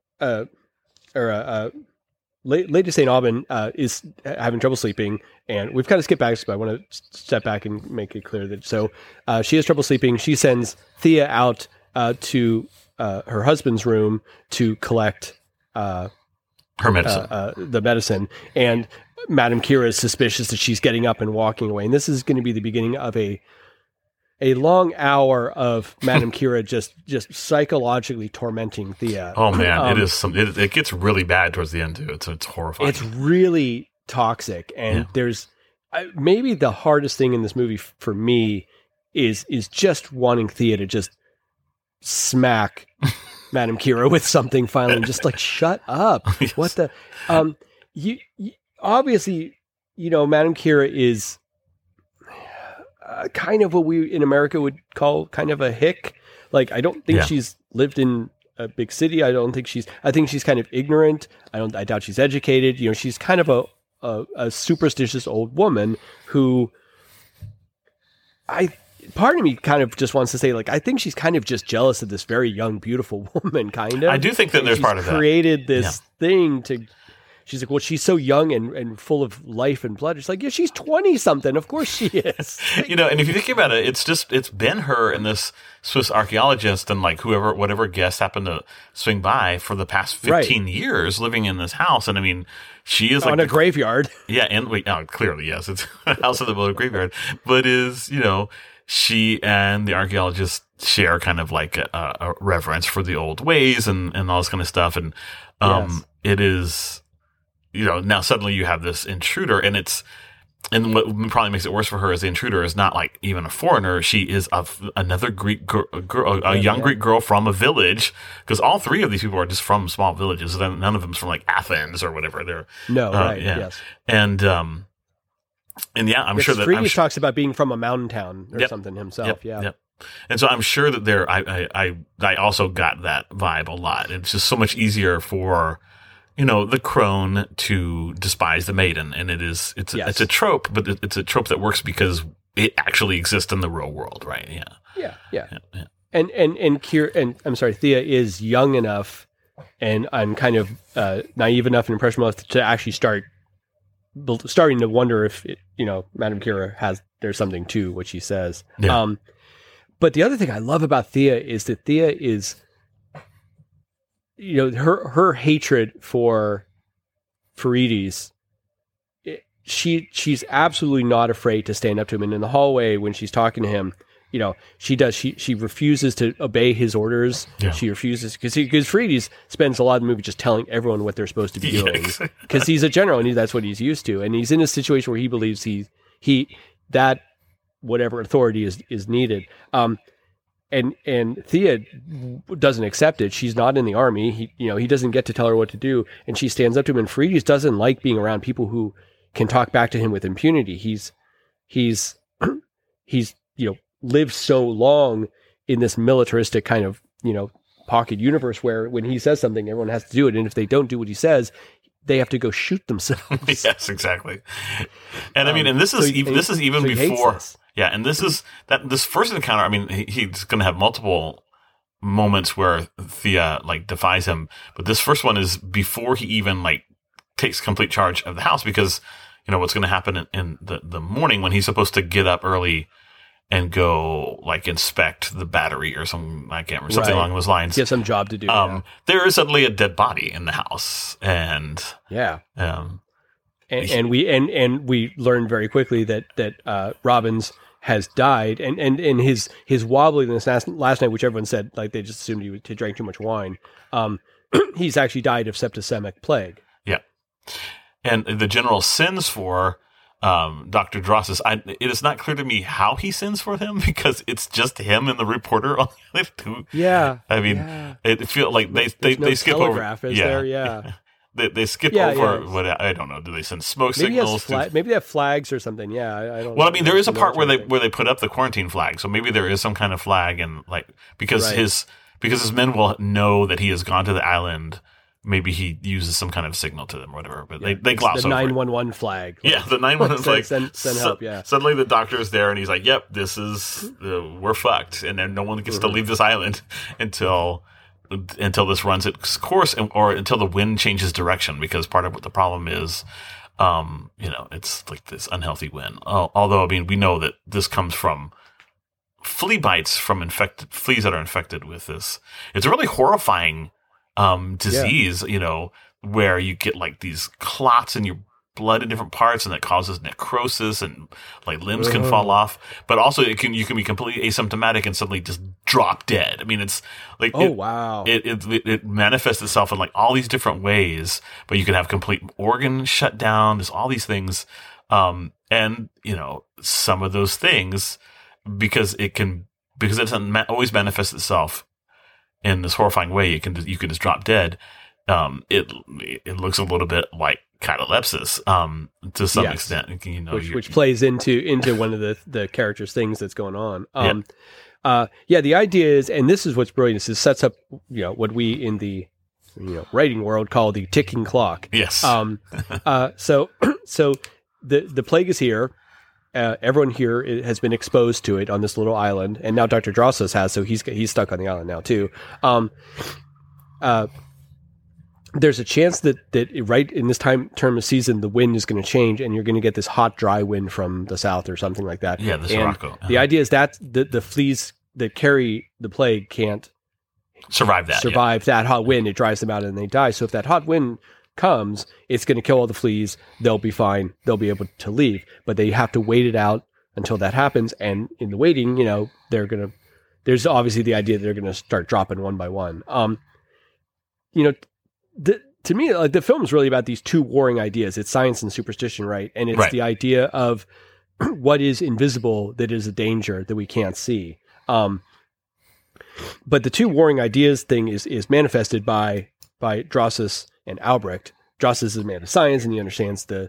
Lady St. Aubin is having trouble sleeping, and we've kind of skipped back, but I want to step back and make it clear that she has trouble sleeping. She sends Thea out to her husband's room to collect
her medicine,
the medicine, and Madame Kira is suspicious that she's getting up and walking away, and this is going to be the beginning of a long hour of Madame Kira just psychologically tormenting Thea.
Oh man, it gets really bad towards the end too. It's horrifying.
It's really toxic, and there's maybe the hardest thing in this movie for me is just wanting Thea to just smack Madame Kira with something finally, and just like shut up. Yes. What the you obviously Madame Kira is kind of what we in America would call kind of a hick. Like, I don't think she's lived in a big city. I think she's kind of ignorant. I doubt she's educated. She's kind of a superstitious old woman who part of me kind of just wants to say, like, I think she's kind of just jealous of this very young, beautiful woman, kind of.
I do think that there's part of that.
Created this thing to... She's like, well, she's so young and full of life and blood. It's like, yeah, she's 20-something. Of course she is.
And if you think about it, it's been her and this Swiss archaeologist and like whatever guests happen to swing by for the past 15 years living in this house. And I mean, she is like...
On a graveyard.
Yeah, and clearly, yes. It's a house in the middle of a graveyard. But she and the archaeologist share kind of like a reverence for the old ways and all this kind of stuff. And it is... now suddenly you have this intruder, and what probably makes it worse for her is the intruder is not like even a foreigner. She is another Greek girl, a young Greek girl from a village, because all three of these people are just from small villages. None of them's from like Athens or whatever. They're
yes.
And I'm sure that
Freedius talks about being from a mountain town or something himself.
Yep. And so I'm sure that I also got that vibe a lot. It's just so much easier for the crone to despise the maiden, and it's a trope, but it's a trope that works because it actually exists in the real world, right?
Yeah. And I'm sorry, Thea is young enough, and I'm kind of naive enough and impressionable enough to actually starting to wonder if Madame Kira there's something to what she says.
Yeah.
But the other thing I love about Thea is that Thea is. Her hatred for Freedius, she's absolutely not afraid to stand up to him. And in the hallway when she's talking to him, she refuses to obey his orders. Yeah. She refuses because Freedius spends a lot of the movie just telling everyone what they're supposed to be doing because he's a general and that's what he's used to. And he's in a situation where he believes that whatever authority is needed. And Thea doesn't accept it. She's not in the army. He doesn't get to tell her what to do. And she stands up to him. And Freedius doesn't like being around people who can talk back to him with impunity. He's lived so long in this militaristic kind of, pocket universe where when he says something, everyone has to do it. And if they don't do what he says, they have to go shoot themselves.
Yes, exactly. And I mean, and this is even before. Yeah, and this first encounter. I mean, he's going to have multiple moments where Thea like defies him, but this first one is before he even like takes complete charge of the house, because what's going to happen in the morning when he's supposed to get up early and go like inspect the battery or something. I can't remember, something along those lines.
He has some job to do.
There is suddenly a dead body in the house, and
and we learn very quickly that Robbins has died, and his wobbliness last night, which everyone said like they just assumed he drank too much wine. he's actually died of septicemic plague.
Yeah. And the general sends for Dr. Drossus. It is not clear to me how he sends for him because it's just him and the reporter on the other two.
Yeah.
I mean, it feels like they skip over.
Is there? Yeah.
They skip over what I don't know. Do they send smoke signals?
Maybe they have flags or something. Yeah, I don't.
Well, I mean, there is a part where they put up the quarantine flag, so maybe there is some kind of flag, and like because his men will know that he has gone to the island. Maybe he uses some kind of signal to them or whatever, but they gloss over
the 911 flag.
Yeah, the 911 flag.
Send help, yeah.
Suddenly the doctor is there and he's like, yep, this is, we're fucked. And then no one gets to leave this island until this runs its course or until the wind changes direction, because part of what the problem is, it's like this unhealthy wind. Although, I mean, we know that this comes from flea bites from infected fleas that are infected with this. It's a really horrifying disease, where you get like these clots in your blood in different parts, and that causes necrosis and like limbs can fall off. But also you can be completely asymptomatic and suddenly just drop dead. I mean, it's like,
wow.
It manifests itself in like all these different ways, but you can have complete organ shut down. There's all these things. And some of those things, because it doesn't always manifest itself in this horrifying way, you can just drop dead. It looks a little bit like catalepsis to some extent,
which plays into one of the character's things that's going on. The idea is, and this is what's brilliant, is it sets up what we in the writing world call the ticking clock.
Yes.
So the plague is here. Everyone here has been exposed to it on this little island, and now Dr. Drossus has, so he's stuck on the island now too. There's a chance that right in this term of season, the wind is going to change, and you're going to get this hot, dry wind from the south or something like that.
Yeah, the Sirocco.
The idea is that the fleas that carry the plague can't
survive
that hot wind. It dries them out and they die. So if that hot wind comes, it's going to kill all the fleas. They'll be fine. They'll be able to leave, but they have to wait it out until that happens. And in the waiting, there's obviously the idea that they're going to start dropping one by one. To me, like, the film is really about these two warring ideas. It's science and superstition, right? And it's the idea of what is invisible that is a danger that we can't see. But the two warring ideas thing is manifested by Drossus and Albrecht. Drossus is a man of science, and he understands the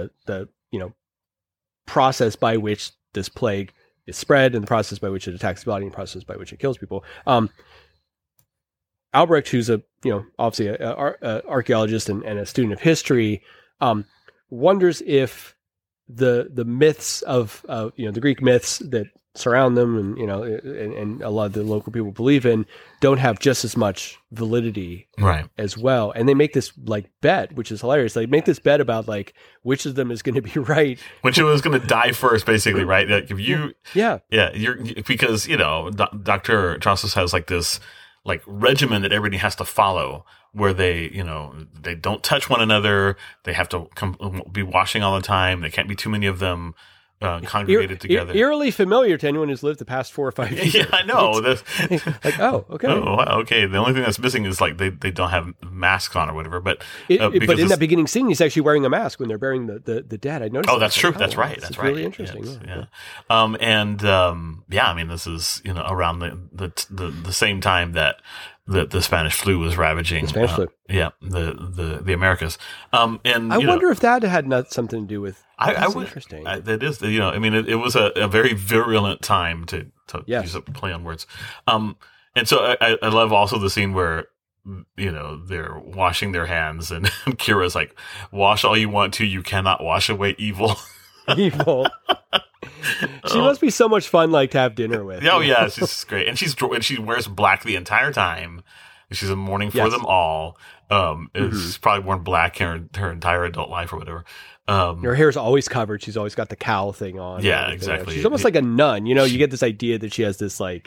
process by which this plague is spread, and the process by which it attacks the body, and the process by which it kills people. Albrecht, who's obviously an archaeologist and a student of history, wonders if the myths of the Greek myths that surround them and a lot of the local people believe in don't have just as much validity as well. And they make this like bet, which is hilarious. They make this bet about like which of them is going to be right.
Which one is going to die first, basically, right? Like if you, because Dr. Drossus has like this like regimen that everybody has to follow, where they don't touch one another. They have to be washing all the time. There can't be too many of them congregated together.
Eerily familiar to anyone who's lived the past 4 or 5 years.
Yeah, I know.
Like, oh, okay.
Oh, wow, okay. The only thing that's missing is like they don't have masks on or whatever. But
but in that beginning scene, he's actually wearing a mask when they're burying the dead. I noticed.
Oh, that's true. That's right. That's right.
Really interesting.
Yeah. I mean, this is around the same time that the Spanish flu was ravaging.
The Spanish flu.
Yeah, the Americas. And
I wonder if that had something to do with.
That's interesting. That is, I mean, it was a very virulent time to use a play on words. And so I love also the scene where, they're washing their hands and Kira's like, wash all you want to, you cannot wash away evil.
Evil. She must be so much fun, like, to have dinner with.
Oh yeah, she's great. And she wears black the entire time. She's in mourning for them all. She's probably worn black her entire adult life or whatever.
Her hair's always covered. She's always got the cowl thing on.
Yeah, exactly.
She's almost like a nun. You get this idea that she has this like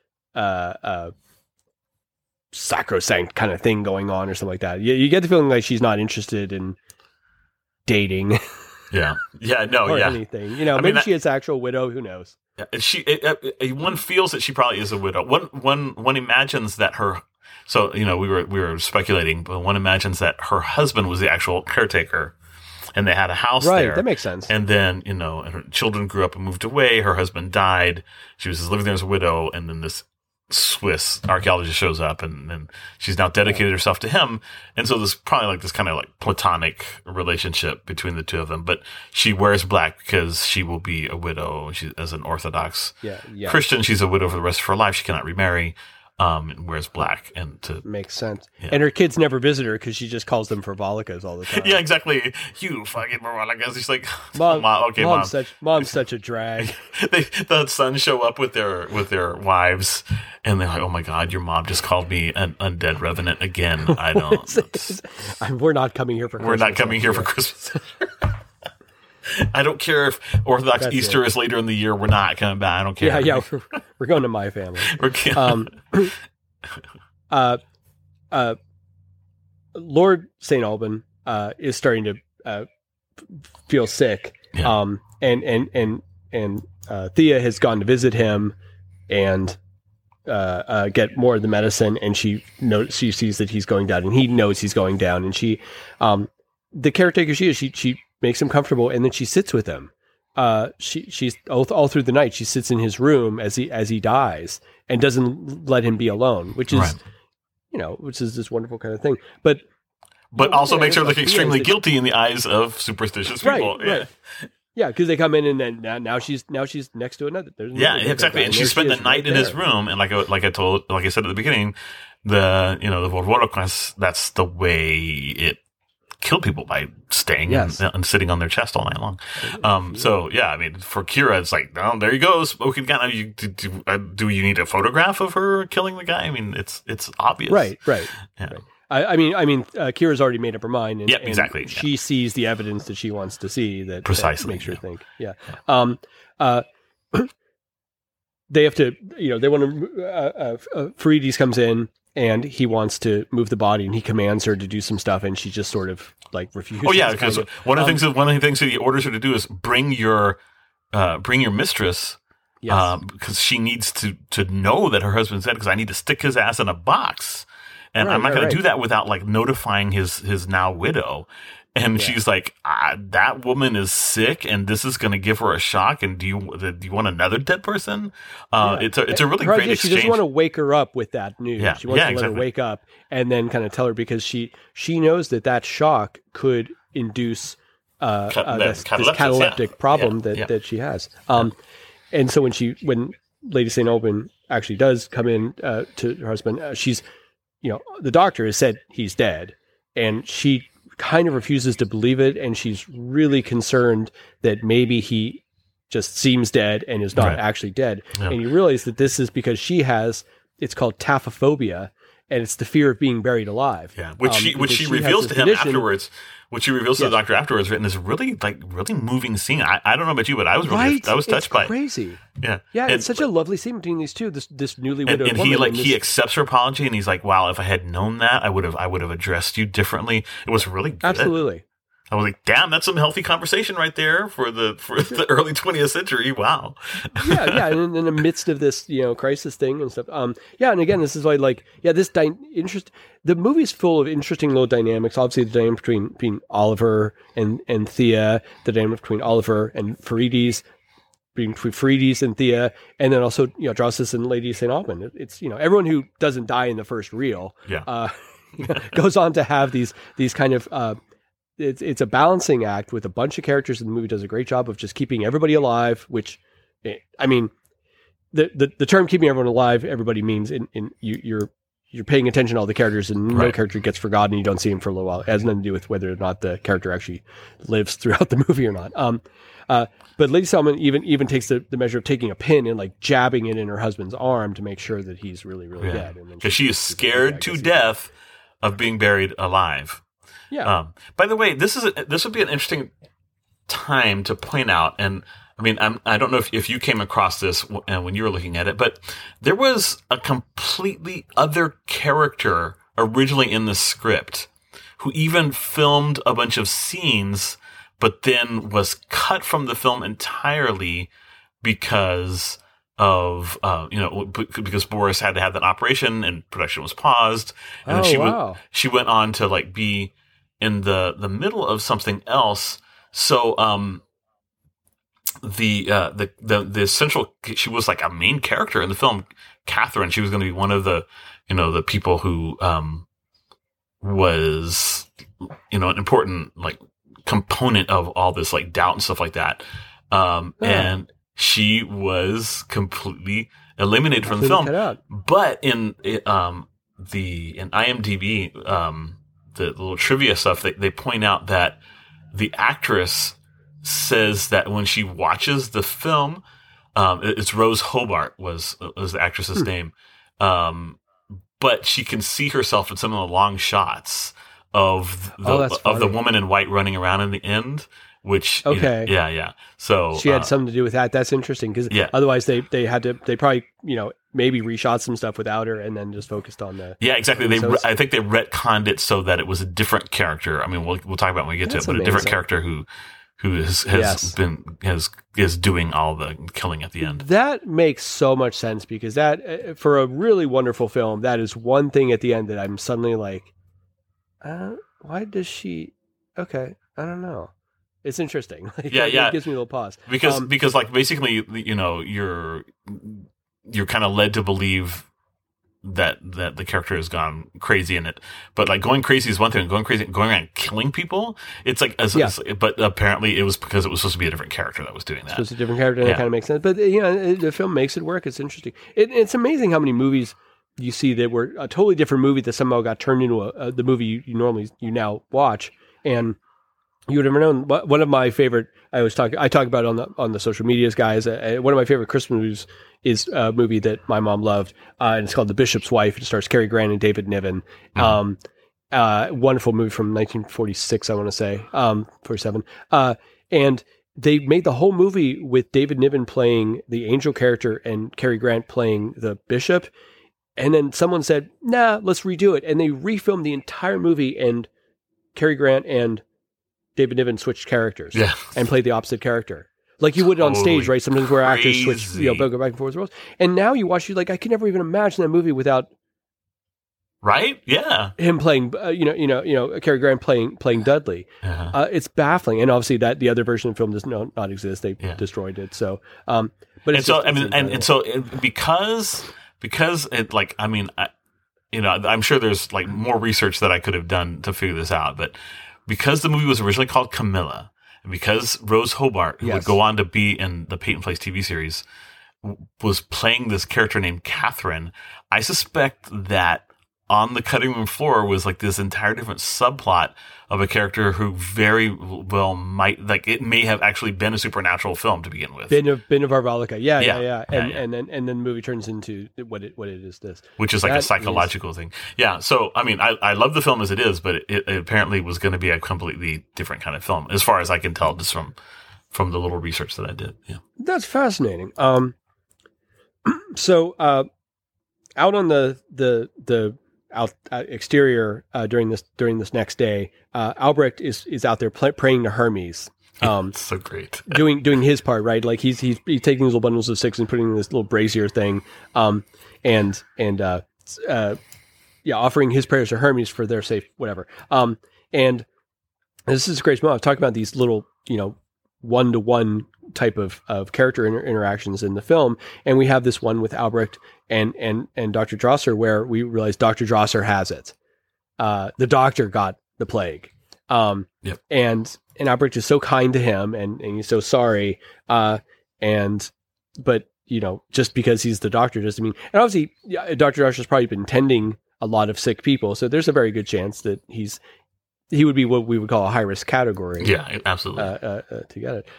sacrosanct kind of thing going on or something like that. You get the feeling like she's not interested in dating.
Yeah. Yeah. No.
or
yeah.
anything. Maybe she is an actual widow. Who knows?
One feels that she probably is a widow. One imagines that her So, we were speculating, but one imagines that her husband was the actual caretaker and they had a house there.
Right, that makes sense.
And then, and her children grew up and moved away. Her husband died. She was living there as a widow. And then this Swiss archaeologist shows up and then she's now dedicated herself to him. And so there's probably this kind of platonic relationship between the two of them. But she wears black because she will be a widow. She, as an Orthodox Christian, she's a widow for the rest of her life. She cannot remarry. And wears black
makes sense. Yeah. And her kids never visit her because she just calls them frivolikas all the time.
Yeah, exactly. You fucking frivolikas. She's like,
Mom, Mom's such a drag.
The sons show up with their wives, and they're like, "Oh my God, your mom just called me an undead revenant again." I don't.
We're not coming here for Christmas.
We're not coming here for Christmas. I don't care if Orthodox Easter is later in the year. We're not coming back. I don't care.
Yeah. We're going to my family. Lord St. Alban is starting to feel sick.
Yeah.
And Thea has gone to visit him and get more of the medicine, and she sees that he's going down, and he knows he's going down, and she, the caretaker she makes him comfortable, and then she sits with him. She's all through the night. She sits in his room as he dies and doesn't let him be alone, which is, which is this wonderful kind of thing. But
also makes her look extremely guilty in the eyes of superstitious people.
Right. Yeah, because they come in and then now she's next to another.
Exactly. And she spent the night in his room, and like I said at the beginning, the Vorvoroknas, that's the way it killed people, by staying and sitting on their chest all night long. So yeah, I mean, for Kira, it's like, oh, there you go, smoking gun. Do you need a photograph of her killing the guy? I mean, it's obvious,
right?
Yeah.
Right. I mean, Kira's already made up her mind, and,
exactly.
And she sees the evidence that she wants to see that
precisely
makes her think. Yeah. They have to, they want to. Farides comes in. And he wants to move the body, and he commands her to do some stuff, and she just sort of refuses.
Oh yeah, because one of the things that he orders her to do is bring your mistress, because she needs to know that her husband's dead. Because I need to stick his ass in a box, and I'm not going to do that without notifying his now widow. And she's like, that woman is sick, and this is going to give her a shock. And do you want another dead person? It's a really great exchange.
She doesn't want to wake her up with that news.
Yeah.
She wants to let her wake up and then kind of tell her, because she knows that shock could induce this cataleptic problem that she has. And so when Lady St. Alban actually does come in to her husband, she's, the doctor has said he's dead, and she kind of refuses to believe it, and she's really concerned that maybe he just seems dead and is not actually dead. Yeah. And you realize that this is because she has, it's called taphophobia, and it's the fear of being buried alive.
Yeah, which she reveals to him afterwards. Which she reveals to the doctor afterwards, in this really moving scene. I don't know about you, but I was touched by it.
Crazy.
Yeah,
it's such a lovely scene between these two. This newly widowed woman,
and he accepts her apology, and he's like, "Wow, if I had known that, I would have addressed you differently." It was really good.
Absolutely.
I was like, "Damn, that's some healthy conversation right there for the early 20th century." Wow.
yeah, and in the midst of this, crisis thing and stuff. And again, this is why, the movie's full of interesting little dynamics. Obviously, the dynamic between Oliver and Thea, the dynamic between Oliver and Farides, between Farides and Thea, and then also Drossus and Lady St. Alban. It's everyone who doesn't die in the first reel, goes on to have these kind of. It's a balancing act with a bunch of characters, and the movie does a great job of just keeping everybody alive. Which, I mean, the term "keeping everyone alive" everybody means you're paying attention to all the characters, and no character gets forgotten. You don't see him for a little while. It has nothing to do with whether or not the character actually lives throughout the movie or not. But Lady St. Alban even takes the measure of taking a pin and jabbing it in her husband's arm to make sure that he's really, really dead.
Because she is scared to death of being buried alive.
Yeah.
By the way, this would be an interesting time to point out, and I mean, I don't know if you came across this when you were looking at it, but there was a completely other character originally in the script who even filmed a bunch of scenes, but then was cut from the film entirely because because Boris had to have that operation and production was paused. And then she went on to like be in the middle of something else. So, the central, she was like a main character in the film, Catherine. She was going to be one of the people who, was, an important like component of all this like doubt and stuff like that. And she was completely eliminated from the film. But in IMDb, the little trivia stuff, they point out that the actress says that when she watches the film, it's Rose Hobart was the actress's name. But she can see herself in some of the long shots of the woman in white running around in the end, which, So
she had something to do with that. That's interesting because otherwise they probably, maybe reshot some stuff without her and then just focused on the.
Yeah, exactly. I think they retconned it so that it was a different character. I mean, we'll talk about it when we get to it, but a different character who is doing all the killing at the end. That
makes so much sense because that, for a really wonderful film, that is one thing at the end that I'm suddenly like, why does she? Okay, I don't know. It's interesting. It gives me a little pause
because like basically, you're kind of led to believe that the character has gone crazy in it, but like going crazy is one thing. Going around killing people, it's like but apparently it was because it was supposed to be a different character that was doing that.
So it's a different character, and it kind of makes sense. But the film makes it work. It's interesting. It's amazing how many movies you see that were a totally different movie that somehow got turned into the movie you now watch, and you would have never known. One of my favorite, I talk about it on the social medias, guys. One of my favorite Christmas movies is a movie that my mom loved, and it's called The Bishop's Wife. It stars Cary Grant and David Niven. Wonderful movie from 1946, I want to say, 47. And they made the whole movie with David Niven playing the angel character and Cary Grant playing the bishop. And then someone said, "Nah, let's redo it." And they refilmed the entire movie, and Cary Grant and David Niven switched characters and played the opposite character. Like you would on stage, right? Sometimes where actors switch, go back and forth roles. And now you watch, you're like, I can never even imagine that movie without,
right? Yeah,
him playing, Cary Grant playing Dudley. It's baffling, and obviously that the other version of the film does not exist. They destroyed it. So, but it's because it like I'm sure there's like more research that I could have done to figure this out, but because the movie was originally called Camilla. Because Rose Hobart, who would go on to be in the Peyton Place TV series, was playing this character named Catherine, I suspect that on the cutting room floor was like this entire different subplot of a character who very well it may have actually been a supernatural film to begin with. Been of Arbalica. Yeah. And then the movie turns into what it is this.
Which is like a psychological thing. Yeah. So, I mean, I love the film as it is, but it apparently was going to be a completely different kind of film, as far as I can tell, just from the little research that I did. Yeah.
That's fascinating. So, out on the exterior during this next day, Albrecht is out there praying to Hermes.
So great.
doing his part, right? Like he's taking these little bundles of sticks and putting in this little brazier thing, and offering his prayers to Hermes for their safe whatever. And this is a great moment. I've talked about these little, one-to-one type of character interactions in the film, and we have this one with Albrecht and Dr. Drosser where we realize Dr. Drosser has it. The doctor got the plague. And Albrecht is so kind to him and he's so sorry. But just because he's the doctor doesn't mean, and obviously Dr. Drosser's probably been tending a lot of sick people. So there's a very good chance that he would be what we would call a high risk category.
Yeah, absolutely.
To get it.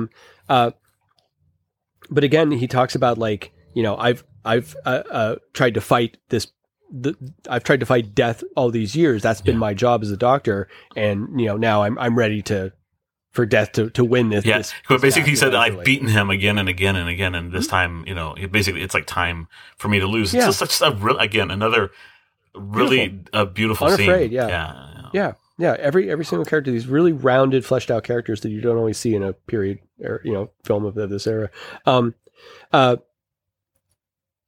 But again, he talks about I've tried to fight this. I've tried to fight death all these years. That's been my job as a doctor, and now I'm ready for death to win this.
Yeah, but basically he said I've beaten him again and again and again, and this time basically it's like time for me to lose. It's just such another really beautiful
Unafraid,
scene.
Yeah. Every single character, these really rounded, fleshed out characters that you don't always see in a period or film of this era.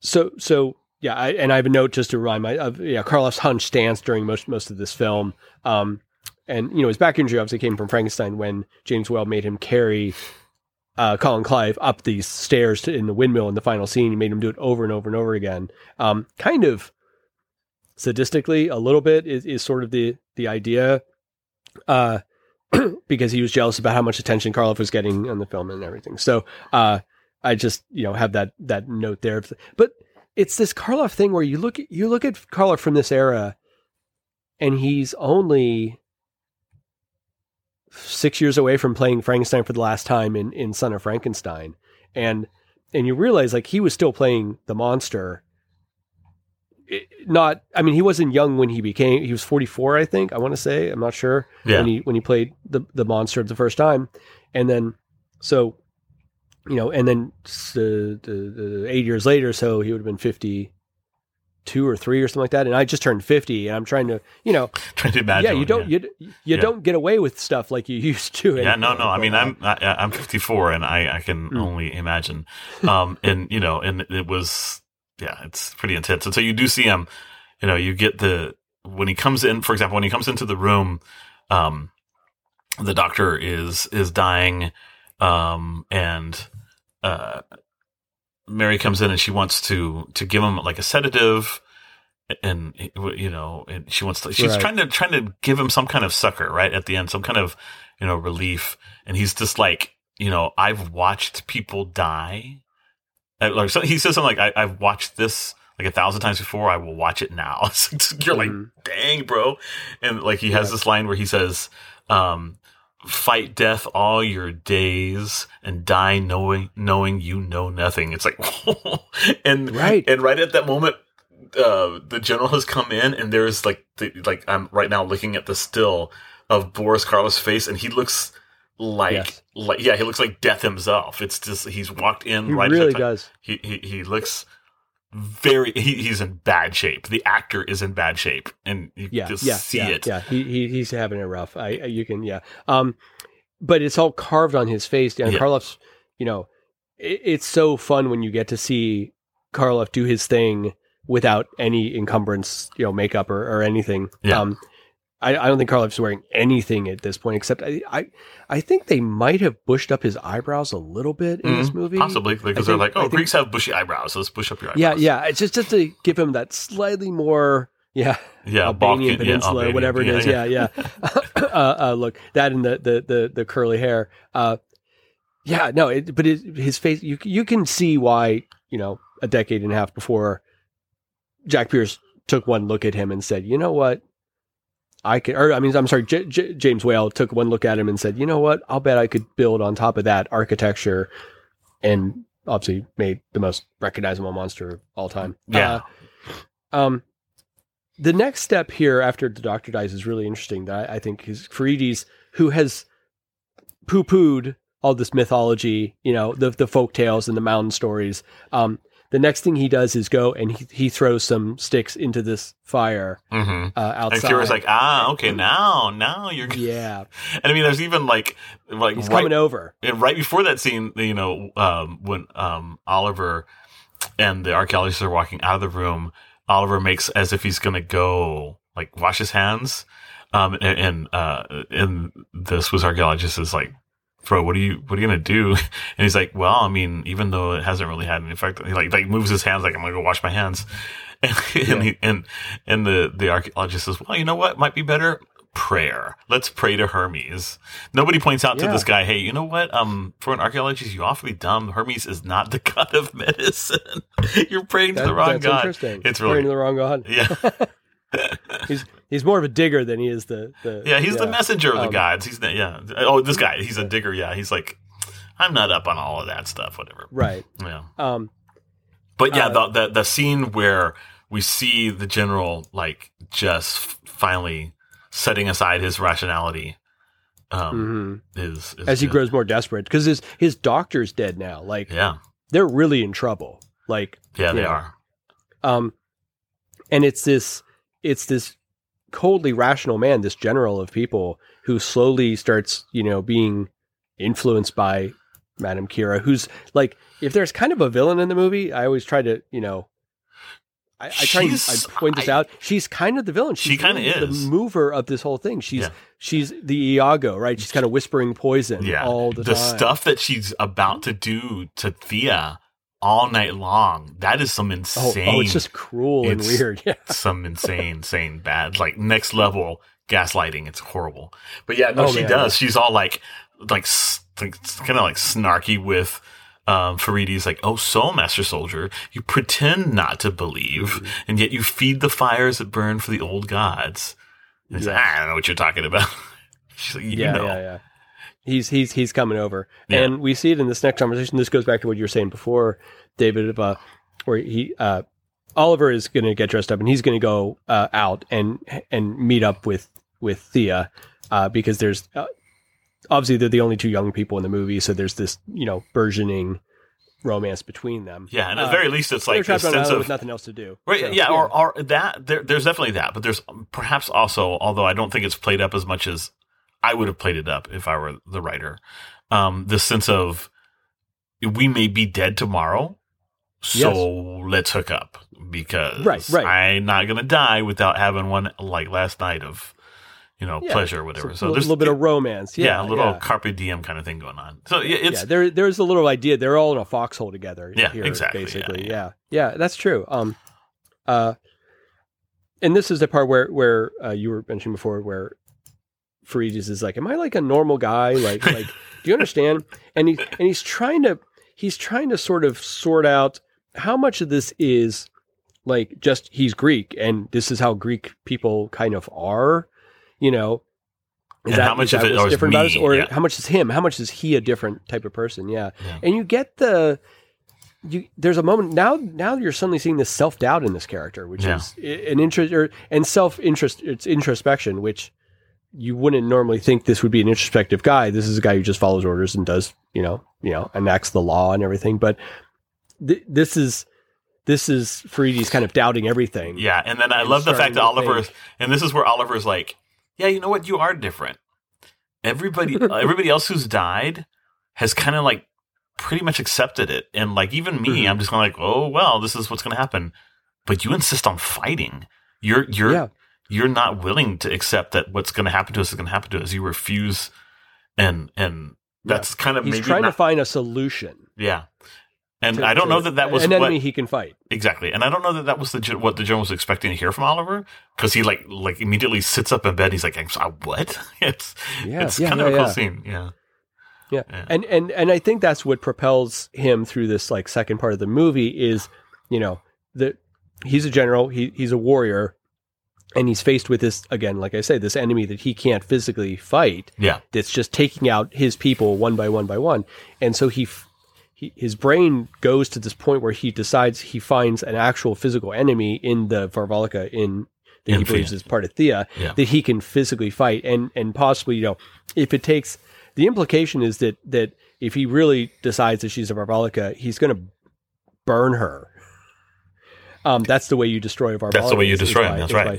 So yeah, I have a note just to remind Karloff's hunched stance during most of this film. And his back injury obviously came from Frankenstein when James Whale made him carry Colin Clive up these stairs in the windmill in the final scene. He made him do it over and over and over again. Kind of sadistically, a little bit is sort of the idea, because he was jealous about how much attention Karloff was getting on the film and everything. So I just have that note there. But it's this Karloff thing where you look at Karloff from this era, and he's only 6 years away from playing Frankenstein for the last time in Son of Frankenstein. And you realize like he was still playing the monster. He wasn't young when he was 44, I think, I want to say, I'm not sure, when he played the monster the first time. And then, so, and then the 8 years later, so he would have been 52 or 3 or something like that. And I just turned 50, and I'm trying to,
trying to imagine.
Yeah, you don't get away with stuff like you used to.
Yeah, no. I mean, I'm 54, and I can only imagine. And it was, it's pretty intense. And so you do see him, you get when he comes in, for example, when he comes into the room, the doctor is dying, and Mary comes in and she wants to give him like a sedative, and and she's trying to give him some kind of succor right at the end, some kind of relief, and he's just like, I've watched people die. Like, so he says something like, I've watched this like 1,000 times before. I will watch it now. You're like, dang, bro. And like, he has this line where he says, fight death all your days and die knowing you know nothing. It's like, and right at that moment, the general has come in, and there's I'm right now looking at the still of Boris Karloff's face, and he looks he looks like death himself. It's just, he's walked in. He right really does. He looks he's in bad shape. The actor is in bad shape, and you just see it. Yeah,
he's having it rough. But it's all carved on his face. And Karloff's, it's so fun when you get to see Karloff do his thing without any encumbrance, makeup or anything.
Yeah.
I don't think Karloff's wearing anything at this point, except I think they might have bushed up his eyebrows a little bit in this movie.
Possibly, because they're like, Greeks have bushy eyebrows, so let's bush up your eyebrows.
Yeah. It's just to give him that slightly more, Albanian
Balkan,
Peninsula, whatever it is. Yeah. Look, that and the curly hair. But his face, you can see why, a decade and a half before, Jack Pierce took one look at him and said, you know what? James Whale took one look at him and said, you know what? I'll bet I could build on top of that architecture, and obviously made the most recognizable monster of all time.
Yeah.
The next step here after the doctor dies is really interesting. That I think is Farides, who has poo-pooed all this mythology, the folk tales and the mountain stories. The next thing he does is go and he throws some sticks into this fire outside.
And Kira's like, okay, now you're good.
Yeah.
And I mean, there's even like
he's coming over.
Right before that scene, when Oliver and the archaeologists are walking out of the room, Oliver makes as if he's going to go like wash his hands. And the Swiss archaeologist is like, bro, what are you gonna do? And he's like, well, I mean, even though it hasn't really had an effect, he like moves his hands like, I'm gonna go wash my hands. And the archaeologist says, well, you know what might be better? Prayer. Let's pray to Hermes. Nobody points out to this guy, hey, you know what? For an archegologist, you're awfully dumb. Hermes is not the god of medicine. You're praying to the wrong god.
Interesting.
It's really
praying to the wrong god.
Yeah.
He's more of a digger than he is the
he's the messenger of the gods. He's this guy, he's a digger. Yeah, he's like, I'm not up on all of that stuff, whatever.
Right.
Yeah. But the scene where we see the general like just finally setting aside his rationality is
as he grows more desperate, because his doctor's dead now. Like, they're really in trouble. Like,
they are.
And it's this coldly rational man, this general of people, who slowly starts, being influenced by Madame Kira, who's like, if there's kind of a villain in the movie, I always try to, I point this out. She's kind of the villain. She's
she kind of
the mover of this whole thing. She's the Iago, right? She's kind of whispering poison all the time.
The stuff that she's about to do to Thea all night long, that is some insane.
Oh, it's just cruel and weird. Yeah.
Some insane bad, like next level gaslighting. It's horrible. But yeah, no, she does. She's all like kind of like snarky with Faridi's like, oh, so Master Soldier, you pretend not to believe, and yet you feed the fires that burn for the old gods. And he's like, I don't know what you're talking about. She's like, you know.
Yeah. He's coming over, and we see it in this next conversation. This goes back to what you were saying before, David, where Oliver is going to get dressed up, and he's going to go out and meet up with Thea, because there's obviously they're the only two young people in the movie, so there's this burgeoning romance between them.
Yeah, and at the very least, it's like
they're
a sense of
with nothing else to do.
Right? So, or that there's definitely that, but there's perhaps also, although I don't think it's played up as much as I would have played it up if I were the writer, the sense of we may be dead tomorrow, so let's hook up because I'm not going to die without having one like last night of pleasure or whatever. So there's a little
bit of romance.
A little carpe diem kind of thing going on. So it's
there's a little idea. They're all in a foxhole together.
Yeah,
here,
exactly.
Basically, yeah, that's true. And this is the part where you were mentioning before, where Farides is like, am I like a normal guy? Like, do you understand? And he's trying to sort of sort out how much of this is like just he's Greek and this is how Greek people kind of are,
and how much of it is different about us,
or how much is him? How much is he a different type of person? Yeah. And you get there's a moment now you're suddenly seeing this self-doubt in this character, which is an interest and self-interest. It's introspection, which you wouldn't normally think this would be an introspective guy. This is a guy who just follows orders and does, enacts the law and everything. But this is Farides kind of doubting everything.
Yeah. And then I love the fact that and this is where Oliver's like, yeah, you know what? You are different. Everybody else who's died has kind of like pretty much accepted it. And like, even me, I'm just kind of like, oh, well, this is what's going to happen. But you insist on fighting. You're not willing to accept that what's going to happen to us is going to happen to us. You refuse, and that's kind of
he's trying to find a solution.
Yeah, and I don't know that was
an enemy he can fight
exactly. And I don't know that was what the general was expecting to hear from Oliver, because he like immediately sits up in bed. He's like, "What?" It's kind of a cool scene.
Yeah. And I think that's what propels him through this like second part of the movie is, that he's a general, he's a warrior. And he's faced with this, again, like I say, this enemy that he can't physically fight.
Yeah.
That's just taking out his people one by one by one. And so his brain goes to this point where he decides he finds an actual physical enemy in the Varvalika that he believes is part of Thea that he can physically fight. And possibly, if it takes, the implication is that if he really decides that she's a Varvalika, he's going to burn her. That's the way you destroy a Varvalika.
That's the way you destroy him. That's right.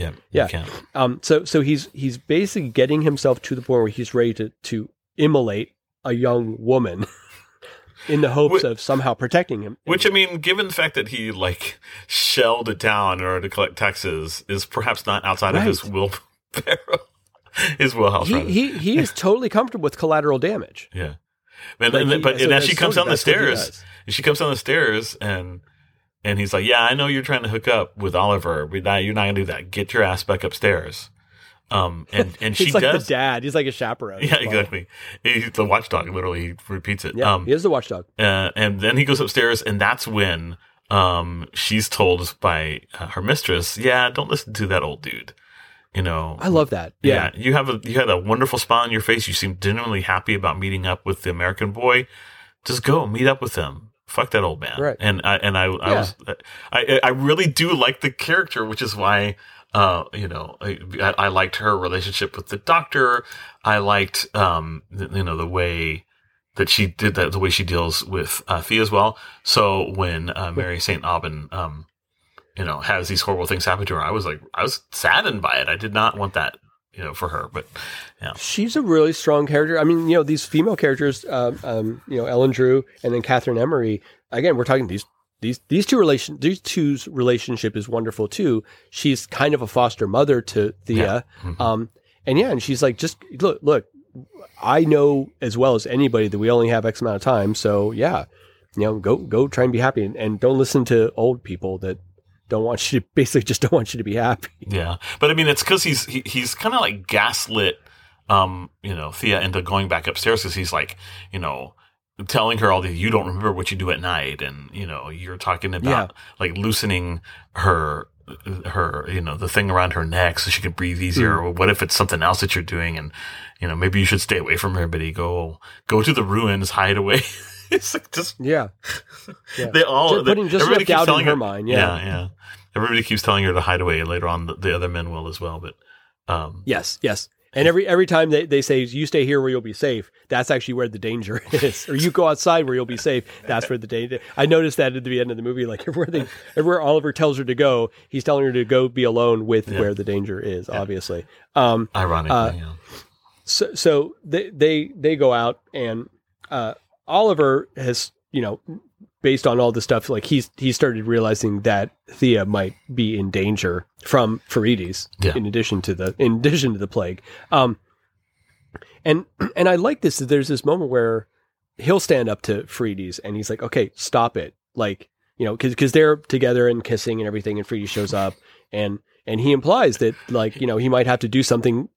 So he's basically getting himself to the point where he's ready to immolate a young woman in the hopes of somehow protecting him.
Which, I mean, given the fact that he like shelled it down in order to collect taxes, is perhaps not outside of his wheelhouse.
He is totally comfortable with collateral damage.
Yeah, but as she comes down the stairs, and he's like, yeah, I know you're trying to hook up with Oliver, but you're not going to do that. Get your ass back upstairs. And
he's like the dad. He's like a chaperone.
Yeah, exactly. He's the watchdog. Literally, he repeats it.
Yeah, he is the watchdog.
And then he goes upstairs, and that's when she's told by her mistress, yeah, don't listen to that old dude.
I love that. Yeah.
You had a wonderful smile on your face. You seem genuinely happy about meeting up with the American boy. Just go meet up with him. Fuck that old man.
Right.
I really do like the character, which is why, I liked her relationship with the doctor. I liked, the way that she did that, the way she deals with Thea as well. So when Mary St. Aubin, has these horrible things happen to her, I was saddened by it. I did not want that, for her, but yeah.
She's a really strong character. I mean, these female characters, Ellen Drew and then Catherine Emery, again, we're talking these these two's relationship is wonderful too. She's kind of a foster mother to Thea.
Yeah. Mm-hmm.
And she's like, just look, I know as well as anybody that we only have X amount of time. So yeah, go try and be happy and don't listen to old people that don't want you to be happy.
Yeah. But I mean, it's cause he's kind of like gaslit, Thea into going back upstairs because he's like, telling her all the, you don't remember what you do at night. And, you're talking about like loosening her, the thing around her neck so she could breathe easier. Or what if it's something else that you're doing? And, maybe you should stay away from everybody. Go to the ruins, hide away. It's like just,
yeah.
They all,
putting just enough doubt in her mind. Yeah.
Yeah. Everybody keeps telling her to hide away. Later on, the other men will as well. But,
yes. And every time they say, you stay here where you'll be safe, that's actually where the danger is. Or you go outside where you'll be safe, that's where the danger. I noticed that at the end of the movie, like everywhere Oliver tells her to go, he's telling her to go be alone with where the danger is, obviously.
Ironically,
So they go out and Oliver has, based on all the stuff, like he started realizing that Thea might be in danger from Farides, in addition to the plague. And I like this. There's this moment where he'll stand up to Farides and he's like, okay, stop it. Like, cause they're together and kissing and everything. And Farides shows up and he implies that like, he might have to do something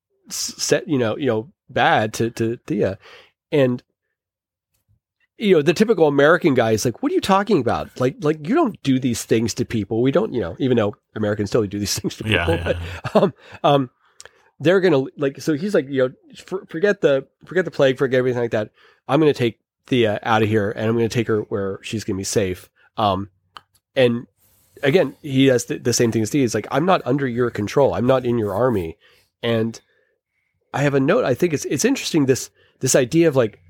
bad to Thea. And, the typical American guy is like, what are you talking about? Like you don't do these things to people. We don't, even though Americans totally do these things to people. But, they're going to like, so he's like, forget the plague, forget everything like that. I'm going to take Thea out of here and I'm going to take her where she's going to be safe. And again, he has the same thing as Thea. He's like, I'm not under your control. I'm not in your army. And I have a note. I think it's interesting. This idea of like,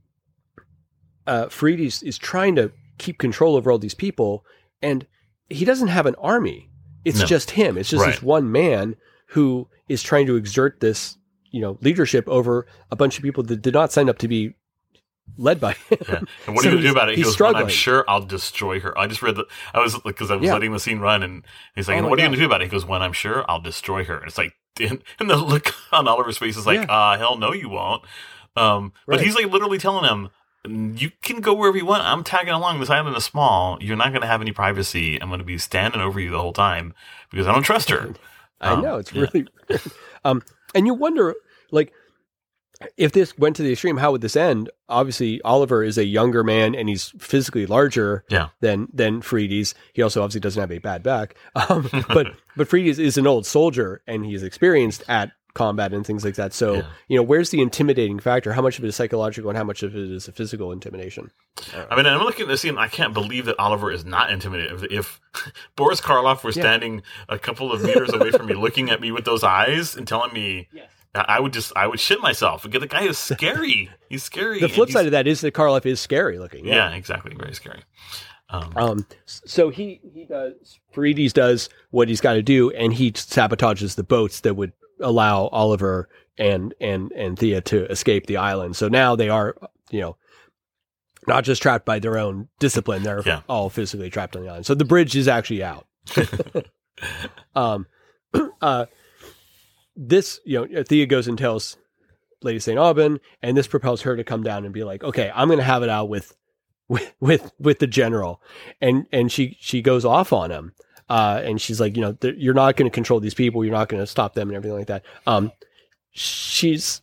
Farides is trying to keep control over all these people and he doesn't have an army. It's just him. It's just this one man who is trying to exert this, leadership over a bunch of people that did not sign up to be led by him.
Yeah. And what are you going to do about it? He goes, well, I'm sure I'll destroy her. I just read because I was letting the scene run and he's like, what are you going to do about it? He goes, when I'm sure I'll destroy her. And it's like, and the look on Oliver's face is like, hell no, you won't. But he's like literally telling him, you can go wherever you want. I'm tagging along. This island is small. You're not going to have any privacy. I'm going to be standing over you the whole time because I don't trust her.
I know. It's really weird. And you wonder, like, if this went to the extreme, how would this end? Obviously, Oliver is a younger man and he's physically larger than Farides. He also obviously doesn't have a bad back. But Farides is an old soldier and he's experienced at combat and things like that. So, where's the intimidating factor? How much of it is psychological and how much of it is a physical intimidation?
I mean, I'm looking at this scene. I can't believe that Oliver is not intimidated. If Boris Karloff were standing a couple of meters away from me, looking at me with those eyes and telling me, I would shit myself. Because the guy is scary. He's scary.
The flip side of that is that Karloff is scary looking.
Yeah, exactly. Very scary.
So he does, Farides does what he's got to do and he sabotages the boats that would allow Oliver and Thea to escape the island. So now they are, not just trapped by their own discipline. They're all physically trapped on the island. So the bridge is actually out. This, Thea goes and tells Lady St. Aubin, and this propels her to come down and be like, okay, I'm going to have it out with the general. And she goes off on him. And she's like, you're not going to control these people. You're not going to stop them and everything like that. She's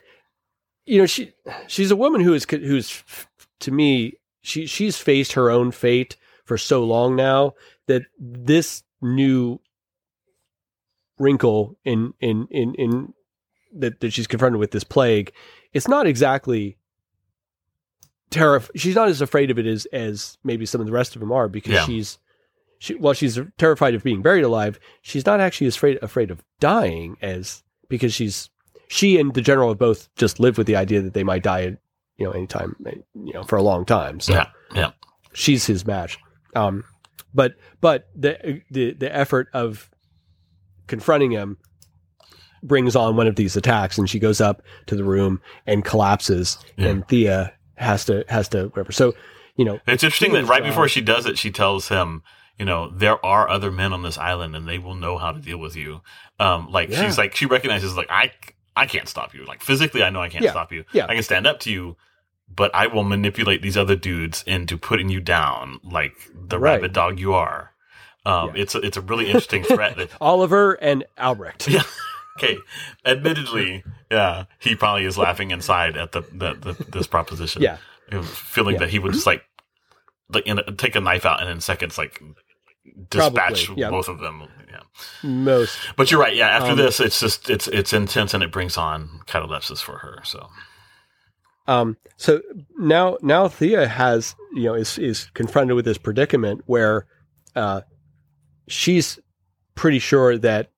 a woman who's to me, she's faced her own fate for so long now that this new wrinkle in that she's confronted with, this plague, it's not exactly she's not as afraid of it as maybe some of the rest of them are, because she's terrified of being buried alive. She's not actually as afraid of dying because she and the general have both just lived with the idea that they might die, anytime, for a long time. So she's his match. But the effort of confronting him brings on one of these attacks, and she goes up to the room and collapses, and Thea has to whatever. So,
It's interesting that right before she does it, she tells him, there are other men on this island and they will know how to deal with you. She's like, she recognizes like, I can't stop you. Like physically, I know I can't stop you.
Yeah.
I can stand up to you, but I will manipulate these other dudes into putting you down like the rabid dog you are. It's a really interesting threat. That,
Oliver and Albrecht.
Yeah. Okay. Admittedly, he probably is laughing inside at this proposition.
Yeah.
Feeling that he would just take a knife out and in seconds dispatch both of them. Yeah. But you're right. Yeah. After this, it's just it's intense and it brings on catalepsis for her. So.
So now Thea has is confronted with this predicament where she's pretty sure that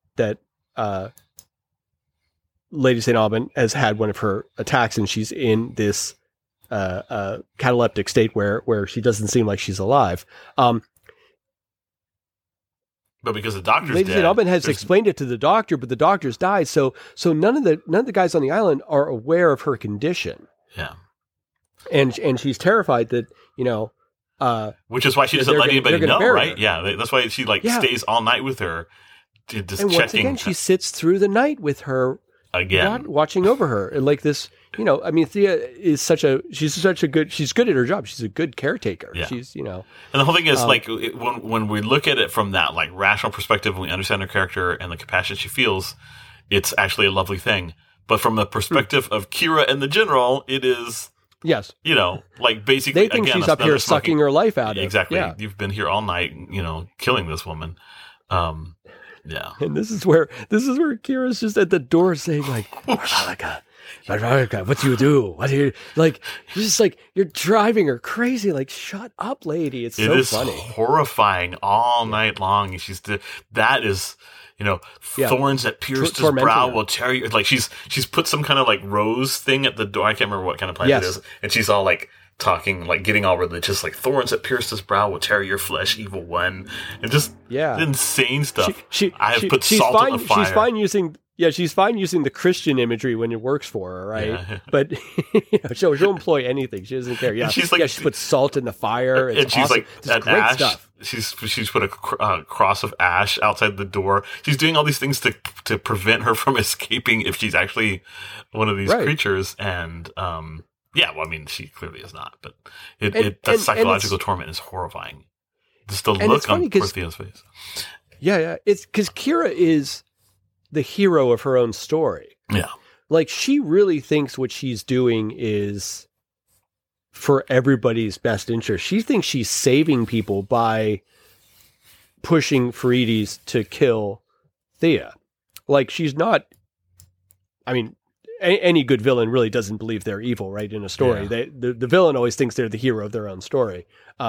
Lady St. Aubin has had one of her attacks and she's in this cataleptic state where she doesn't seem like she's alive.
But because the doctor's
Lady St. Aubin has explained it to the doctor, but the doctor's died. So none of the guys on the island are aware of her condition.
Yeah.
And she's terrified that,
which is why she doesn't let anybody know, right?
Her.
Yeah. That's why she stays all night with her. Just
and
checking.
Once again, she sits through the night with her
again,
watching over her. And like this, Thea is she's good at her job. She's a good caretaker.
Yeah.
She's,
And the whole thing is when we look at it from that like rational perspective, when we understand her character and the compassion she feels, it's actually a lovely thing. But from the perspective of Kira and the general, it is,
yes,
basically
they think she's up here sucking her life out of.
Exactly.
Yeah.
You've been here all night, killing this woman. Yeah.
And this is where Kira's just at the door saying like, Veronica, what do you do? What do you like? She's just like, you're driving her crazy. Like, shut up, lady. It's so funny.
Horrifying all night long. That is, thorns that pierced his brow will tear you. Like she's put some kind of like rose thing at the door. I can't remember what kind of plant it is. And she's all like talking, like getting all religious, like thorns that pierced his brow will tear your flesh, evil one. And just insane stuff. I have put salt in the fire.
She's fine using the Christian imagery when it works for her, right? Yeah. But she'll employ anything. She doesn't care. Yeah, she's like, she puts salt in the fire. It's
and she's
awesome.
like that
great
ash.
Stuff.
She's put a cross of ash outside the door. She's doing all these things to prevent her from escaping if she's actually one of these creatures. And she clearly is not. But that psychological torment is horrifying. Just the look on Porthea's face.
Yeah. It's because Kira is the hero of her own story.
Yeah.
Like she really thinks what she's doing is for everybody's best interest. She thinks she's saving people by pushing Freedes to kill Thea. Like she's not, any good villain really doesn't believe they're evil, right? In a story, the villain always thinks they're the hero of their own story.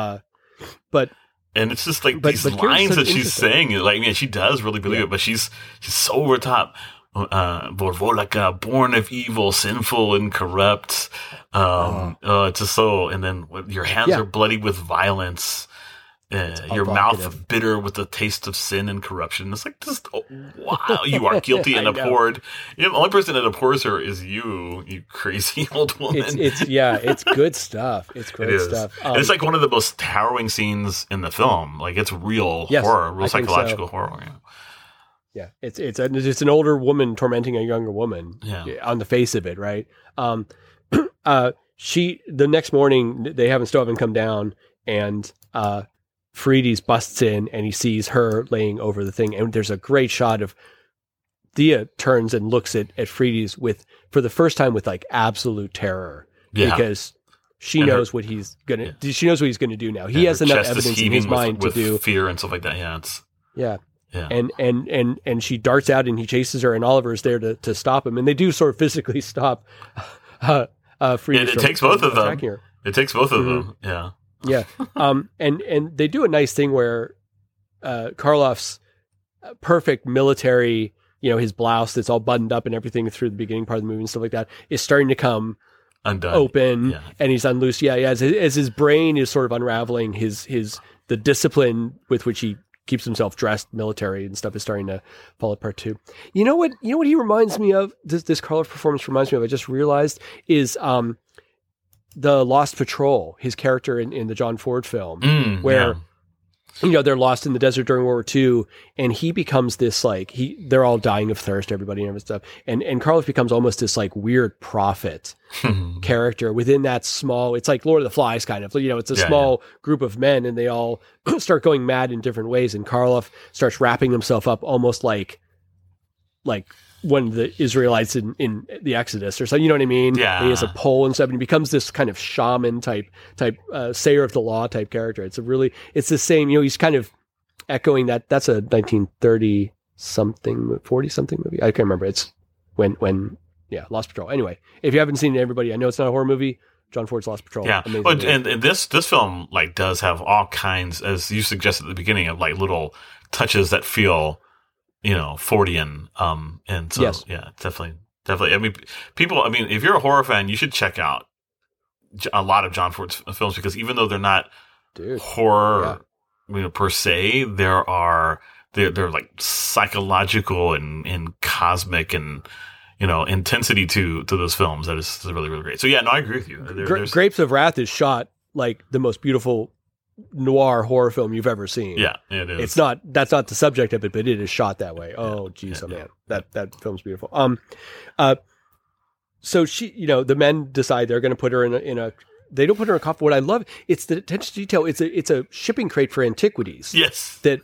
And it's just like these lines that she's saying. Like, she does really believe it, but she's so over top. Vorvolaka, born of evil, sinful and corrupt. It's just so. And then your hands are bloody with violence. Your mouth bitter with the taste of sin and corruption. It's like just wow, you are guilty and abhorred. The only person that abhors her is you crazy old woman.
It's good stuff. It's great stuff.
It's like one of the most harrowing scenes in the film. Like it's real horror, real psychological horror.
Yeah, it's an older woman tormenting a younger woman. On the face of it, right? The next morning they still haven't come down, and Freedes busts in and he sees her laying over the thing, and there's a great shot of Thea turns and looks at Freedes for the first time with like absolute terror because she knows what he's gonna. She knows what he's gonna do now. He has enough evidence in his mind to do
fear and stuff like that. Yeah,
and she darts out and he chases her, and Oliver's there to stop him, and they do sort of physically stop Freedes.
It takes both of them. It takes both of them. Yeah.
Yeah. And they do a nice thing where Karloff's perfect military, his blouse that's all buttoned up and everything through the beginning part of the movie and stuff like that is starting to come
undone,
open, and he's unloosed. Yeah. As his brain is sort of unraveling, the discipline with which he keeps himself dressed, military and stuff, is starting to fall apart too. You know what he reminds me of? This Karloff performance reminds me of, I just realized, is the Lost Patrol, his character in the John Ford film, where they're lost in the desert during World War II, and he becomes this they're all dying of thirst, everybody and everything stuff, and Karloff becomes almost this weird prophet character within that small. It's like Lord of the Flies kind of, it's a small group of men, and they all start going mad in different ways, and Karloff starts wrapping himself up almost like when the Israelites in the Exodus or something, you know what I mean?
Yeah.
And he has a pole and stuff, and he becomes this kind of shaman type sayer of the law type character. It's the same, he's kind of echoing that. That's a 1930 something, 40 something movie. I can't remember. It's when Lost Patrol. Anyway, if you haven't seen it, everybody, I know it's not a horror movie. John Ford's Lost Patrol.
Yeah. But, and this film does have all kinds, as you suggested at the beginning, of little touches that feel, Fordian. And so,
yes.
yeah, definitely. I mean, if you're a horror fan, you should check out a lot of John Ford's films, because even though they're not horror, per se, they're psychological and cosmic and, intensity to those films that is really, really great. So yeah, no, I agree with you.
Grapes of Wrath is shot like the most beautiful noir horror film you've ever seen.
Yeah, it is.
That's not the subject of it, but it is shot that way. Oh, geez, man, that film's beautiful. So she, the men decide they're going to put her in a. They don't put her in a coffin. What I love, it's the attention to detail. It's a shipping crate for antiquities.
Yes.
That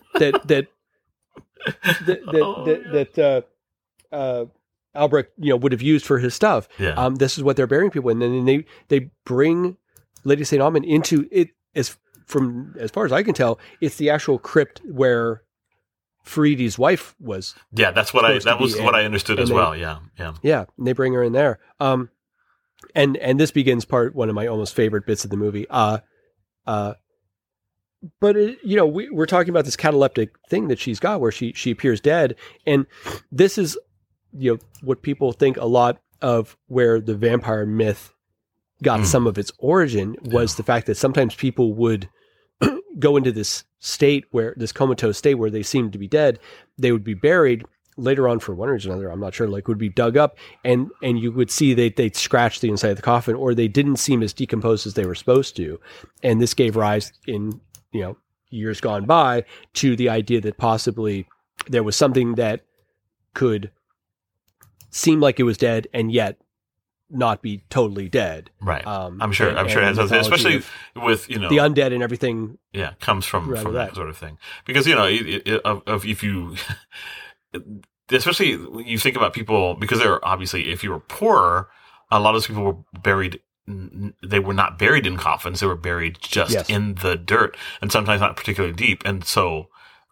Albrecht, would have used for his stuff.
Yeah.
This is what they're burying people in, and then they bring Lady St. Aubin into it. As far as I can tell, it's the actual crypt where Faridi's wife was.
Yeah, that's what I understood as well. Yeah.
Yeah, and they bring her in there. And this begins one of my almost favorite bits of the movie. But we're talking about this cataleptic thing that she's got, where she appears dead, and this is what people think a lot of where the vampire myth got some of its origin was the fact that sometimes people would go into this comatose state where they seemed to be dead. They would be buried later on for one reason or another. I'm not sure, would be dug up, and you would see they'd scratch the inside of the coffin, or they didn't seem as decomposed as they were supposed to. And this gave rise in, years gone by to the idea that possibly there was something that could seem like it was dead and yet not be totally dead.
Right. I'm sure it has something, especially with, the
undead and everything.
Yeah. Comes from that sort of thing. Because, if you, especially when you think about people, because they're obviously, if you were poor, a lot of those people were buried. They were not buried in coffins. They were buried just in the dirt, and sometimes not particularly deep. And so,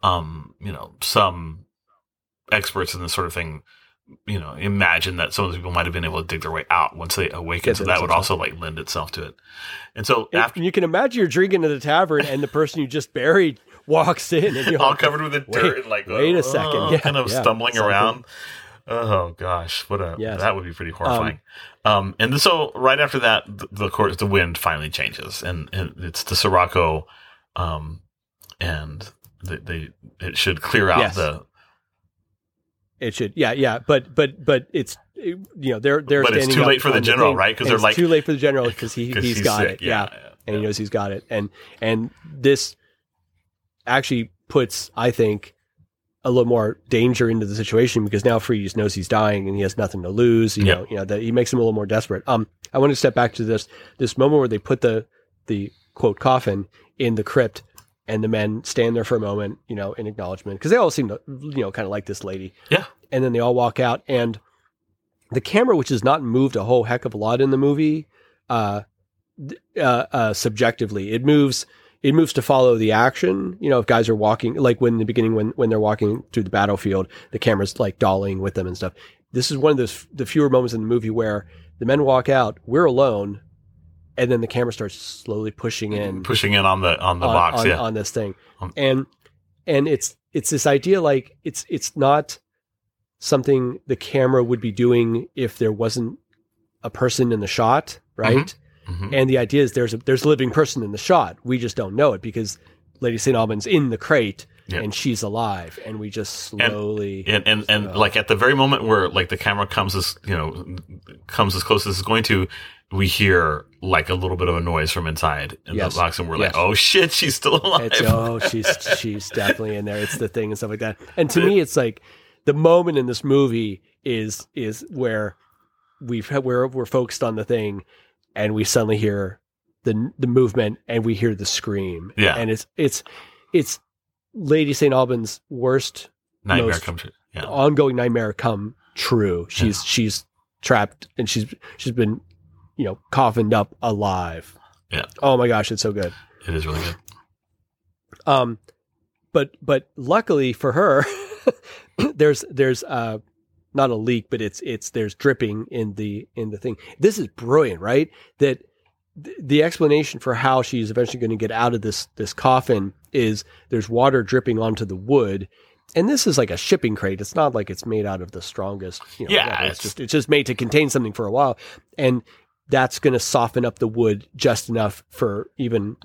some experts in this sort of thing, imagine that some of those people might have been able to dig their way out once they awaken. So that would also lend itself to it. And so after
you can imagine you're drinking at the tavern and the person you just buried walks in and you're
all covered with the dirt and
wait a second.
Kind of stumbling around. Oh gosh, that would be pretty horrifying. And then, so right after that, the wind finally changes, and it's the Sirocco, and it should clear out
It should, but it's they're
but
standing.
It's too late for the general, right? Because they're
too late for the general because he's got
sick.
it, and he knows he's got it, and this actually puts, I think, a little more danger into the situation, because now Free just knows he's dying and he has nothing to lose. You know that he makes him a little more desperate. I want to step back to this moment where they put the quote coffin in the crypt. And the men stand there for a moment, in acknowledgement, because they all seem to, kind of like this lady.
Yeah.
And then they all walk out, and the camera, which has not moved a whole heck of a lot in the movie, subjectively, it moves to follow the action. If guys are walking, like in the beginning when they're walking through the battlefield, the camera's dollying with them and stuff. This is one of the fewer moments in the movie where the men walk out, we're alone. And then the camera starts slowly pushing in
on the box,
on this thing, and it's this idea it's not something the camera would be doing if there wasn't a person in the shot, right? Mm-hmm. And the idea is there's a living person in the shot. We just don't know it because Lady St. Aubin's in the crate. Yeah. And she's alive, and we just slowly
and at the very moment where the camera comes as close as it's going to, we hear like a little bit of a noise from inside in
Yes.
the box, and we're
Yes.
like, "Oh shit, she's still alive."
She's definitely in there. It's the thing and stuff like that. And to me, it's like the moment in this movie is where we're focused on the thing, and we suddenly hear the movement, and we hear the scream.
Yeah.
And it's Lady St. Albans' worst
Nightmare
most
come true. Yeah.
ongoing nightmare come true. She's trapped, and she's been, coffined up alive.
Yeah.
Oh my gosh, it's so good.
It is really good.
But luckily for her, there's not a leak, but there's dripping in the thing. This is brilliant, right? That the explanation for how she's eventually going to get out of this coffin is there's water dripping onto the wood. And this is like a shipping crate. It's not like it's made out of the strongest. It's just made to contain something for a while, and that's going to soften up the wood just enough for even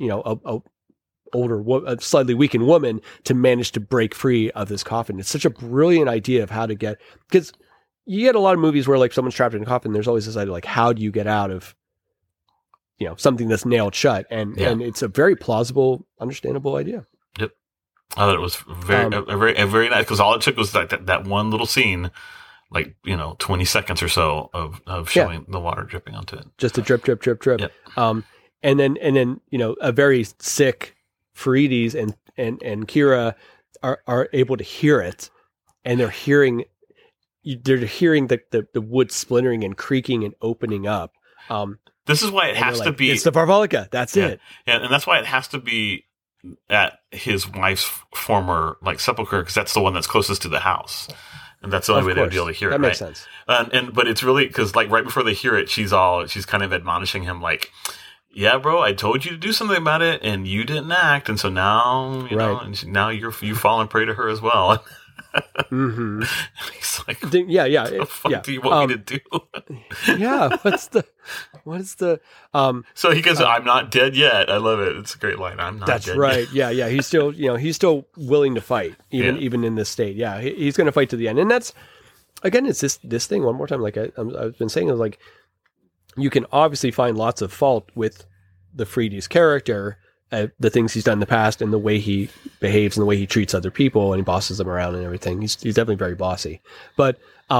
a slightly weakened woman to manage to break free of this coffin. It's such a brilliant idea of how to get, because you get a lot of movies where like someone's trapped in a coffin. There's always this idea like, how do you get out of something that's nailed shut, and it's a very plausible, understandable idea.
Yep. I thought it was very nice, because all it took was like that one little scene, like 20 seconds or so of showing the water dripping onto it.
Just a drip.
Yep.
And then a very sick Farides and Kira are able to hear it, and they're hearing the wood splintering and creaking and opening up.
This is why it has to be.
It's the Varvalika. That's it.
Yeah, and that's why it has to be at his wife's former sepulcher, because that's the one that's closest to the house, and that's the only way they'll be able to hear it.
That makes sense.
But it's really because right before they hear it, she's kind of admonishing him like, "Yeah, bro, I told you to do something about it, and you didn't act, and so now now you've fallen prey to her as well."
Mm-hmm.
He's like,
"What the
fuck do you want me to do?"
Yeah, what is the
So he goes, "I'm not dead yet." I love it. It's a great line. I'm not
that's
dead
right.
yet.
Yeah. He's still willing to fight, even in this state. Yeah, he's going to fight to the end. And that's, again, it's this thing one more time. Like I've been saying, is like, you can obviously find lots of fault with the Farides character, the things he's done in the past, and the way he behaves and the way he treats other people, and he bosses them around and everything. He's definitely very bossy, but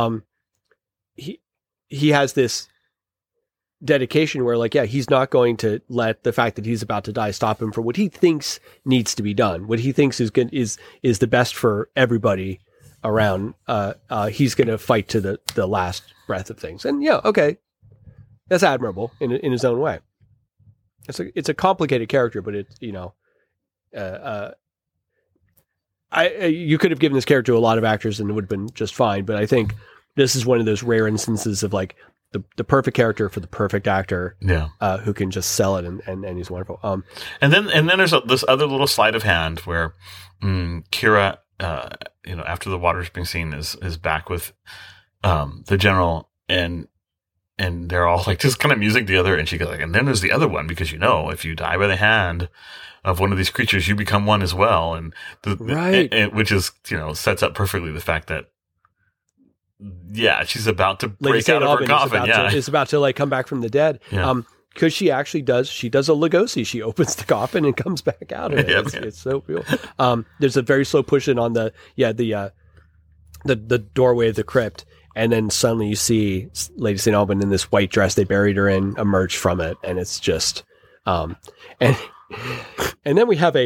he has this dedication where he's not going to let the fact that he's about to die stop him from what he thinks needs to be done. What he thinks is good is the best for everybody around. He's going to fight to the last breath of things. And that's admirable in his own way. It's a complicated character, but it's, you could have given this character to a lot of actors and it would have been just fine. But I think this is one of those rare instances of like the perfect character for the perfect actor, who can just sell it, and he's wonderful.
And then there's this other little sleight of hand where Kira, after the water's being seen, is back with the general, and they're all like just kind of musing together, and she goes like, and then there's the other one, because if you die by the hand of one of these creatures, you become one as well, and which is sets up perfectly the fact that she's about to break out of her coffin.
Is about to come back from the dead.
Yeah.
Because she actually does a Lugosi. She opens the coffin and comes back out of it. It's so real. There's a very slow push in on the doorway of the crypt, and then suddenly you see Lady St. Alban in this white dress they buried her in emerge from it, and it's just and then we have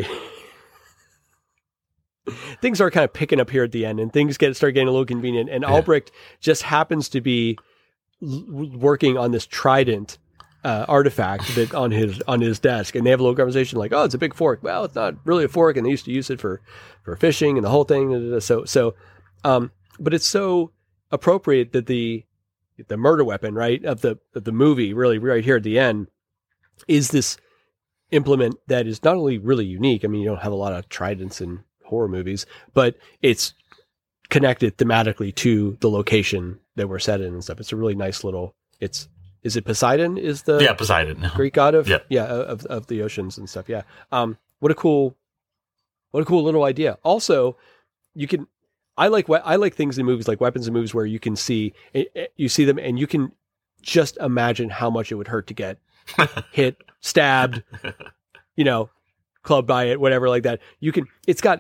things are kind of picking up here at the end, and things start getting a little convenient. And Albrecht just happens to be working on this trident artifact that on his desk, and they have a little conversation like, "Oh, it's a big fork." Well, it's not really a fork, and they used to use it for fishing and the whole thing. So, but it's so appropriate that the murder weapon, right, of the movie, really right here at the end, is this implement that is not only really unique. I mean, you don't have a lot of tridents in horror movies, but it's connected thematically to the location that we're set in and stuff. It's a really nice little. Is it Poseidon? Is the
Poseidon,
Greek god of of the oceans and stuff? Yeah. What a cool little idea. Also, you can. I like things in movies, like weapons in movies, where you can see them and you can just imagine how much it would hurt to get hit, stabbed, clubbed by it, whatever like that. You can. It's got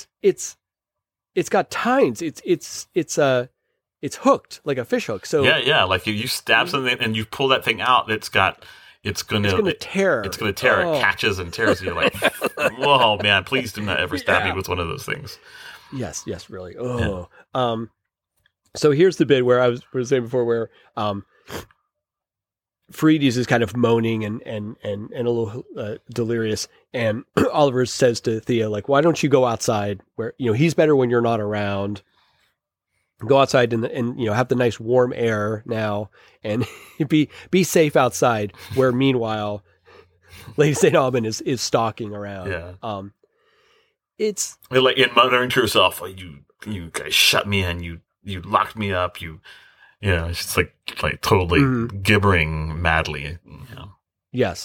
tines. It's hooked like a fish hook. So
yeah. Like you stab something and you pull that thing out. It's gonna
tear.
It's gonna tear.
Oh.
It catches and tears you. Like, whoa, man! Please do not ever stab me with one of those things.
Yes, really. Oh, yeah. So here's the bit where I was saying before, where Fredes is kind of moaning and a little delirious, and Oliver says to Thea, like, "Why don't you go outside? Where he's better when you're not around. Go outside and have the nice warm air now, and be safe outside." Where meanwhile, Lady St. Aubin is stalking around.
Yeah.
It's
like in muttering to herself, like, you guys shut me in. You locked me up. It's just like totally gibbering madly.
Yes.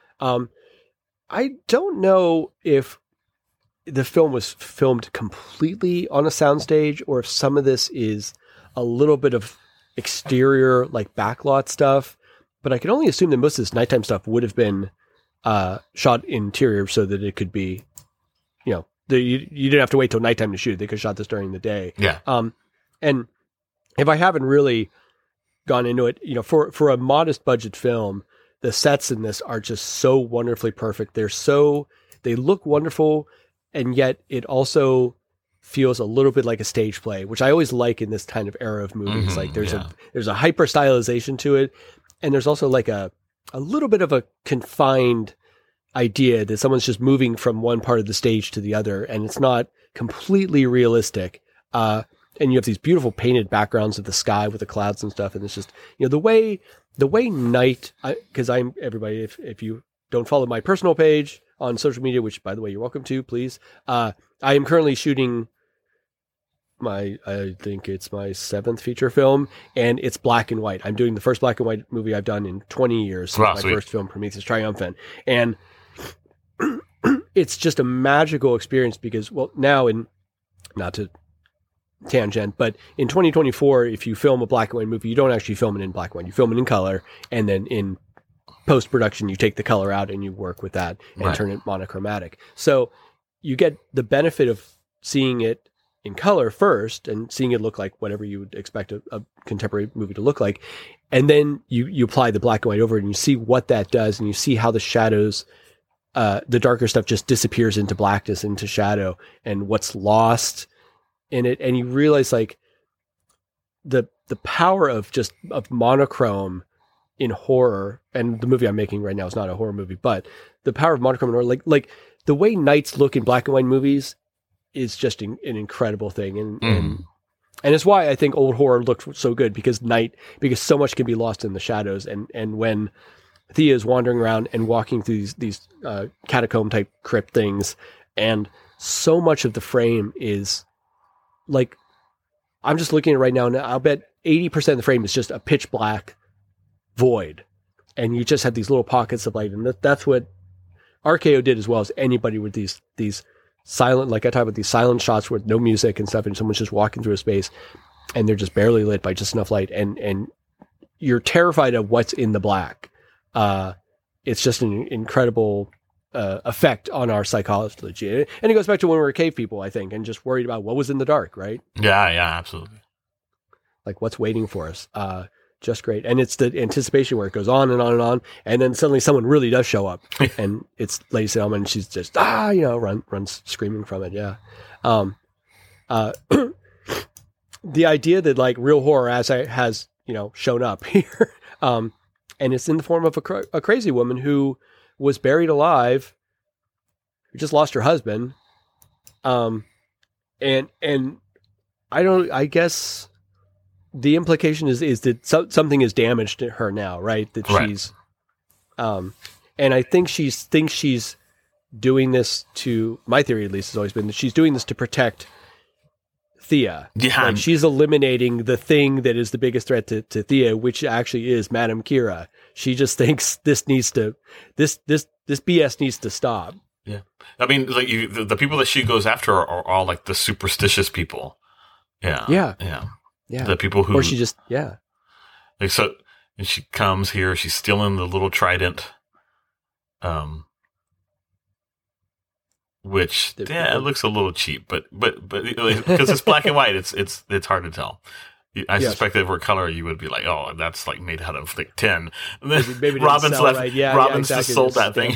I don't know if the film was filmed completely on a soundstage, or if some of this is a little bit of exterior, like backlot stuff. But I can only assume that most of this nighttime stuff would have been shot interior, so that it could be, you didn't have to wait till nighttime to shoot. They could have shot this during the day.
Yeah.
And if I haven't really gone into it, for a modest budget film, the sets in this are just so wonderfully perfect. They look wonderful, and yet it also feels a little bit like a stage play, which I always like in this kind of era of movies. Like there's a hyper stylization to it, and there's also like a little bit of a confined idea that someone's just moving from one part of the stage to the other, and it's not completely realistic. And you have these beautiful painted backgrounds of the sky with the clouds and stuff. And it's just, the way night, because I'm everybody, if you don't follow my personal page on social media, which by the way, you're welcome to, please. I am currently shooting I think it's my 7th feature film, and it's black and white. I'm doing the first black and white movie I've done in 20 years.
Wow,
my first film, Prometheus Triumphant. And it's just a magical experience because, well, now not to tangent, but in 2024, if you film a black and white movie, you don't actually film it in black and white. You film it in color, and then in post-production, you take the color out and you work with that and turn it monochromatic. So you get the benefit of seeing it in color first and seeing it look like whatever you would expect a contemporary movie to look like. And then you apply the black and white over it, and you see what that does, and you see how the shadows, the darker stuff just disappears into blackness, into shadow, and what's lost in it. And you realize like the power of monochrome in horror, and the movie I'm making right now is not a horror movie, but the power of monochrome in horror, like the way nights look in black and white movies is just an incredible thing. And it's why I think old horror looked so good, because so much can be lost in the shadows. And when Thea is wandering around and walking through these catacomb type crypt things, and so much of the frame is like, I'm just looking at it right now, and I'll bet 80% of the frame is just a pitch black void. And you just have these little pockets of light. And that's what RKO did as well as anybody with these silent, like I talk about these silent shots with no music and stuff, and someone's just walking through a space and they're just barely lit by just enough light. And you're terrified of what's in the black. It's just an incredible effect on our psychology. And it goes back to when we were cave people, I think, and just worried about what was in the dark, right?
Yeah, absolutely.
Like what's waiting for us. Just great. And it's the anticipation where it goes on and on and on. And then suddenly someone really does show up and it's Lady St. Aubin, and she's just, runs screaming from it. Yeah. The idea that like real horror has shown up here. And it's in the form of a crazy woman who was buried alive, who just lost her husband. And I guess the implication is that something is damaged to her now, right? That she's, and I think she's doing this to, my theory at least has always been that she's doing this to protect Thea.
Yeah.
Like she's eliminating the thing that is the biggest threat to Thea, which actually is Madame Kira. She just thinks this BS needs to stop.
Yeah. I mean, like the people that she goes after are all like the superstitious people. Yeah.
Yeah. Yeah.
The people who,
or she just, yeah.
Like, so, and she comes here. She's stealing the little trident. Which it looks a little cheap, but because it's black and white, it's hard to tell. I suspect that if it were color, you would be like, oh, that's like made out of like tin. And then
maybe
Robin's
sell,
left.
right? Yeah,
Robin's
exactly.
just sold that thing.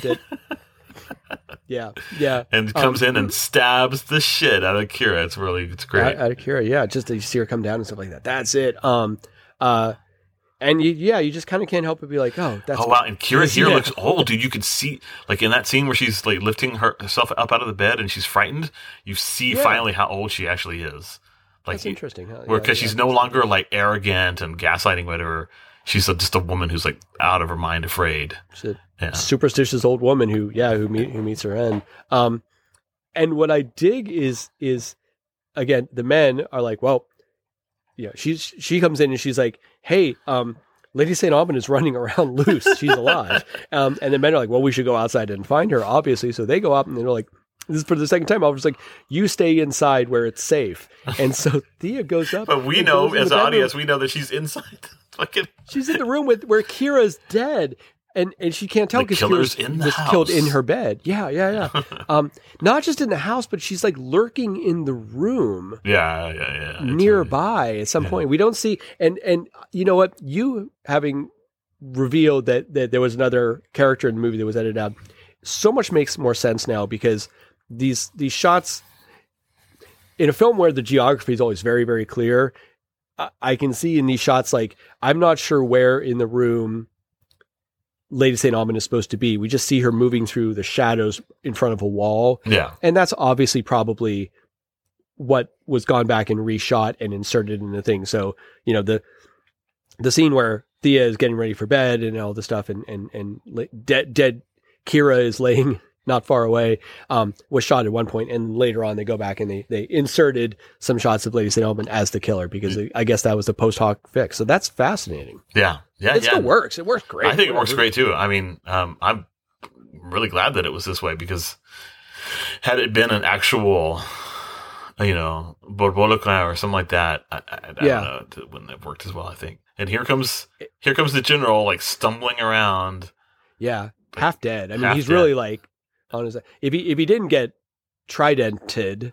Yeah.
And comes in and stabs the shit out of Kira. It's great.
Out of Kira, yeah. Just to see her come down and stuff like that. That's it. And you just kind of can't help but be like, oh, that's.
Oh wow! And Kira here looks old, dude. You could see, like in that scene where she's like lifting herself up out of the bed and she's frightened. You see finally how old she actually is. Like,
that's interesting. Huh?
Because she's no longer like arrogant and gaslighting, whatever. She's just a woman who's like out of her mind, afraid.
She's a superstitious old woman who meets her end. And what I dig is again, the men are like, well, yeah, she comes in and she's like, hey, Lady St. Aubin is running around loose. She's alive. And the men are like, well, we should go outside and find her, obviously. So they go up and they're like, this is for the second time. I was like, you stay inside where it's safe. And so Thea goes up.
But we know, as an audience, we know that she's inside.
She's in the room where Kira's dead. And she can't tell because Kira's was killed in her bed. Yeah. Not just in the house, but she's like lurking in the room.
Yeah.
Nearby at some point. We don't see, and you know what? You having revealed that there was another character in the movie that was edited out, so much makes more sense now because these shots in a film where the geography is always very, very clear, I can see in these shots, like, I'm not sure where in the room Lady St. Aubin is supposed to be. We just see her moving through the shadows in front of a wall.
Yeah.
And that's obviously probably what was gone back and reshot and inserted in the thing. So, you know, the scene where Thea is getting ready for bed and all this stuff and dead Kira is laying not far away, was shot at one point, and later on they go back and they inserted some shots of Lady St. Aubin as the killer because I guess that was the post hoc fix. So that's fascinating.
Yeah.
It still works. It works great.
I think it works great too. I mean, I'm really glad that it was this way because had it been an actual, Borboloka or something like that, I don't know, it wouldn't have worked as well, I think. And here comes the general like stumbling around.
Yeah. Half dead. I mean, he's really like, honestly, if he didn't get tridented,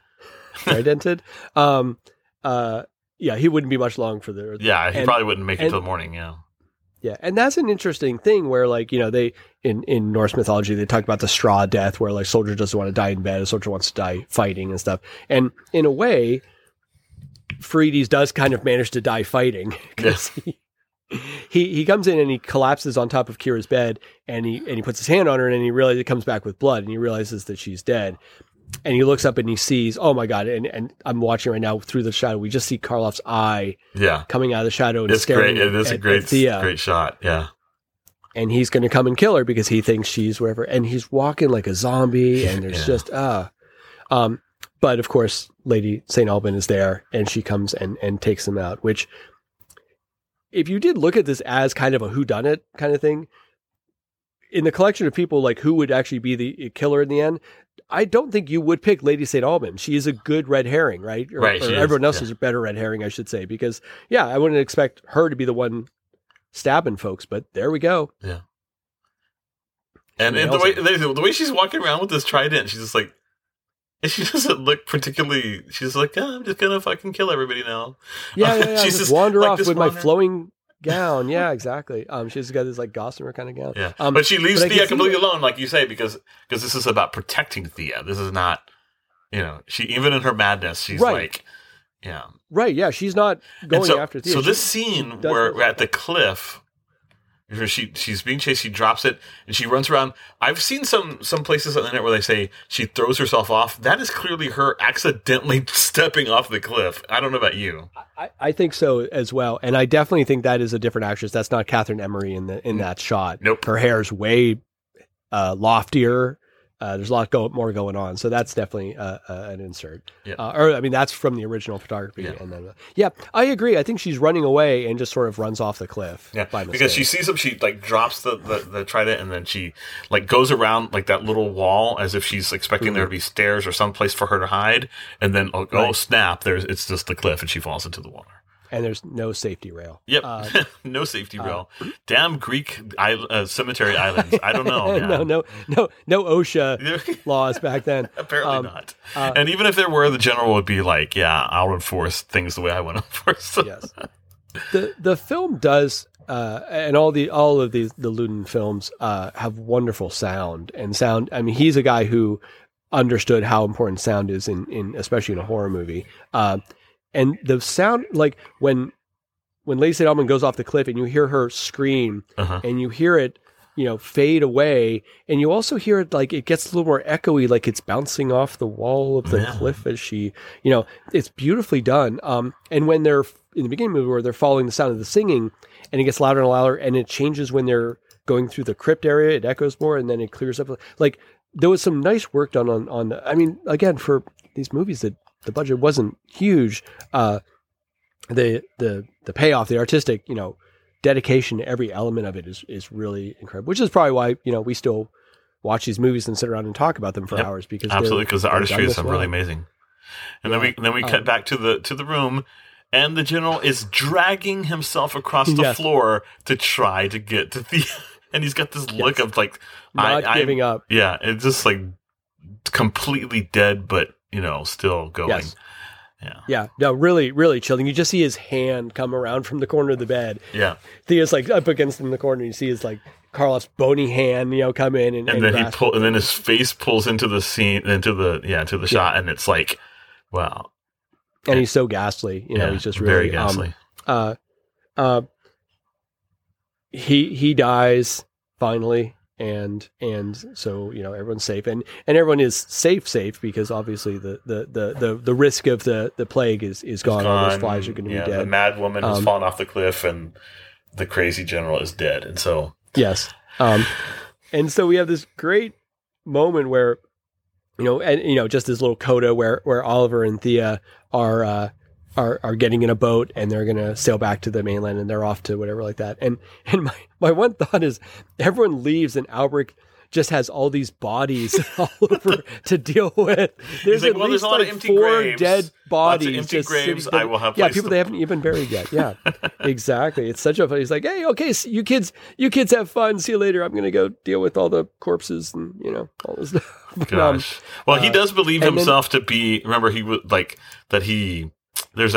he wouldn't be much long for the.
Yeah, he probably wouldn't make it till the morning. Yeah.
Yeah, and that's an interesting thing where, like, they in Norse mythology they talk about the straw death, where like soldier doesn't want to die in bed, a soldier wants to die fighting and stuff. And in a way, Freedes does kind of manage to die fighting because he comes in and he collapses on top of Kira's bed and he puts his hand on her and he realizes it comes back with blood and he realizes that she's dead. And he looks up and he sees, oh my God. And I'm watching right now through the shadow. We just see Karloff's eye coming out of the shadow and staring
great. It is a great shot. Yeah.
And he's going to come and kill her because he thinks she's wherever. And he's walking like a zombie and there's just, but of course, Lady St. Aubin is there and she comes and takes him out, which if you did look at this as kind of a whodunit kind of thing, in the collection of people, like who would actually be the killer in the end, I don't think you would pick Lady St. Aubin. She is a good red herring, right? Or everyone else is a better red herring, I should say, because I wouldn't expect her to be the one stabbing folks, but there we go.
Yeah. And the way she's walking around with this trident, she's just like, she doesn't look particularly. She's like, I'm just gonna fucking kill everybody now.
Yeah. She's just wander off with my flowing gown. Yeah, exactly. She's got this like gossamer kind of gown.
Yeah, but she leaves Thea completely alone, like you say, because this is about protecting Thea. This is not, she even in her madness, she's like,
right. Yeah, she's not going after Thea.
So this scene where we're at the cliff. She's being chased. She drops it and she runs around. I've seen some places on the internet where they say she throws herself off. That is clearly her accidentally stepping off the cliff. I don't know about you.
I think so as well, and I definitely think that is a different actress. That's not Catherine Emery in that shot.
Nope.
Her hair's way loftier. There's a lot more going on, so that's definitely an insert.
Yeah.
That's from the original photography. Yeah. And then, I agree. I think she's running away and just sort of runs off the cliff.
Yeah, because she sees him. She like drops the trident, and then she like goes around like that little wall as if she's expecting there to be stairs or some place for her to hide, and then snap! It's just the cliff, and she falls into the water.
And there's no safety rail.
Yep. No safety rail. Damn Greek cemetery islands. I don't know. Man.
no OSHA laws back then.
Apparently not. And even if there were, the general would be like, yeah, I'll enforce things the way I want to enforce them.
Yes. The film does, and all of the Luden films have wonderful sound. I mean, he's a guy who understood how important sound is in especially in a horror movie. And the sound, like when Lady St. Aubyn goes off the cliff and you hear her scream and you hear it, fade away, and you also hear it like it gets a little more echoey, like it's bouncing off the wall of the cliff as she, it's beautifully done. And when they're in the beginning of the movie where they're following the sound of the singing and it gets louder and louder and it changes when they're going through the crypt area, it echoes more and then it clears up. Like there was some nice work done on I mean, again, for these movies that the budget wasn't huge. The payoff, the artistic, dedication to every element of it is really incredible. Which is probably why we still watch these movies and sit around and talk about them for hours because
the artistry is really amazing. And then we cut back to the room, and the general is dragging himself across the floor to try to get to Thea, and he's got this look of like
not giving up.
Yeah, it's just like completely dead, but still going.
Yes. Yeah. No, really, really chilling. You just see his hand come around from the corner of the bed.
Yeah.
Thea's like up against him in the corner. You see his like Karloff's bony hand, come in and
then and then his face pulls into the scene, into the shot, and it's like, wow.
And he's so ghastly. He's just really
very ghastly.
He dies finally. And so everyone's safe and everyone is safe because obviously the risk of the plague is gone. All those flies are going to be dead.
The mad woman has fallen off the cliff and the crazy general is dead. And so
yes, and so we have this great moment where just this little coda where Oliver and Thea are getting in a boat and they're going to sail back to the mainland and they're off to whatever like that. And my one thought is everyone leaves and Albrecht just has all these bodies all over to deal with. There's at least like 4 dead bodies.
Lots of empty graves.
I
will have
people they haven't even buried yet. Yeah, exactly. It's such a fun. He's like, hey, okay, so you kids have fun. See you later. I'm going to go deal with all the corpses and all this stuff.
Gosh. Well, he does believe himself to be. Remember, he would like that. There's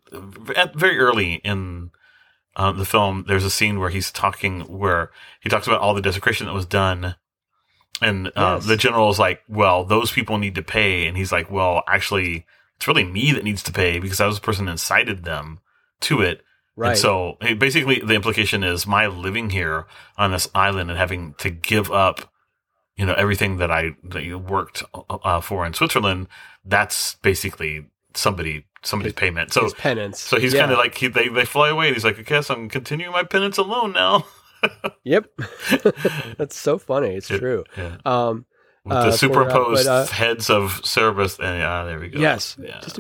very early in the film, there's a scene where he talks about all the desecration that was done. And the general is like, well, those people need to pay. And he's like, well, actually, it's really me that needs to pay because I was the person that incited them to it. Right. And so basically the implication is my living here on this island and having to give up, everything that you worked for in Switzerland. That's basically somebody's payment. So
his penance.
So he's kind of like they fly away and he's like, okay, so I'm continuing my penance alone now.
Yep. That's so funny. It's true.
Yeah. With the superimposed heads of Cerberus, and there we go.
Yes. Yeah. Just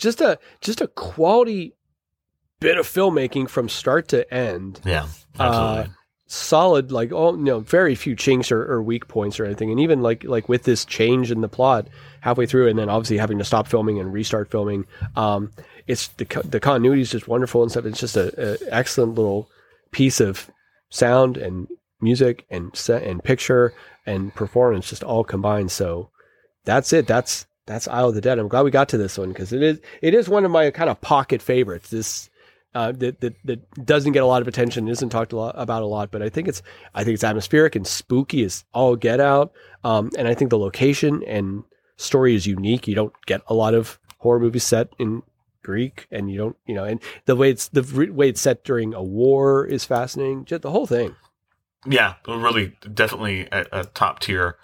a quality bit of filmmaking from start to end.
Yeah. Absolutely.
Solid, like very few chinks or weak points or anything. And even like with this change in the plot halfway through, and then obviously having to stop filming and restart filming, it's the continuity is just wonderful and stuff. It's just a excellent little piece of sound and music and set and picture and performance just all combined. So that's it. That's Isle of the Dead. I'm glad we got to this one because it is one of my kind of pocket favorites. This that doesn't get a lot of attention, isn't talked about a lot, but I think it's atmospheric and spooky as all get out. And I think the location and story is unique. You don't get a lot of horror movies set in Greek, and you don't, and the way it's set during a war is fascinating. Just the whole thing.
Yeah, really, definitely a top tier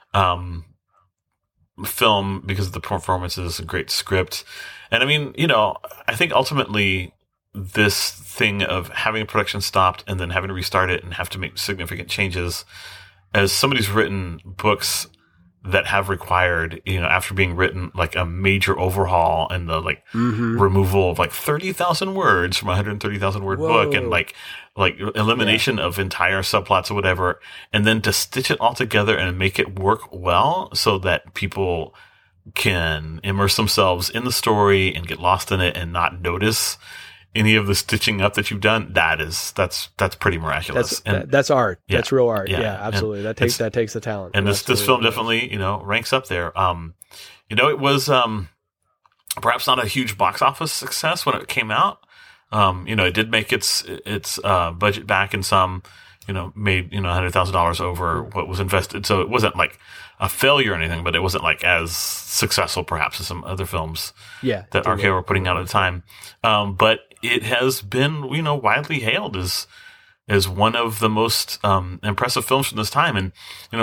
film because of the performances, a great script, and I mean, I think ultimately this thing of having a production stopped and then having to restart it and have to make significant changes, as somebody who's written books that have required, after being written, like a major overhaul and the removal of like 30,000 words from a 130,000 word book and like elimination of entire subplots or whatever. And then to stitch it all together and make it work well so that people can immerse themselves in the story and get lost in it and not notice any of the stitching up that you've done, that's pretty miraculous.
That's art.
Yeah,
that's real art.
yeah,
Yeah, absolutely. That takes the talent.
And this film definitely, ranks up there. It was perhaps not a huge box office success when it came out. It did make its budget back in some, made $100,000 over what was invested. So it wasn't like a failure or anything, but it wasn't like as successful perhaps as some other films that RKO were putting out at the time. But it has been, widely hailed as one of the most impressive films from this time. And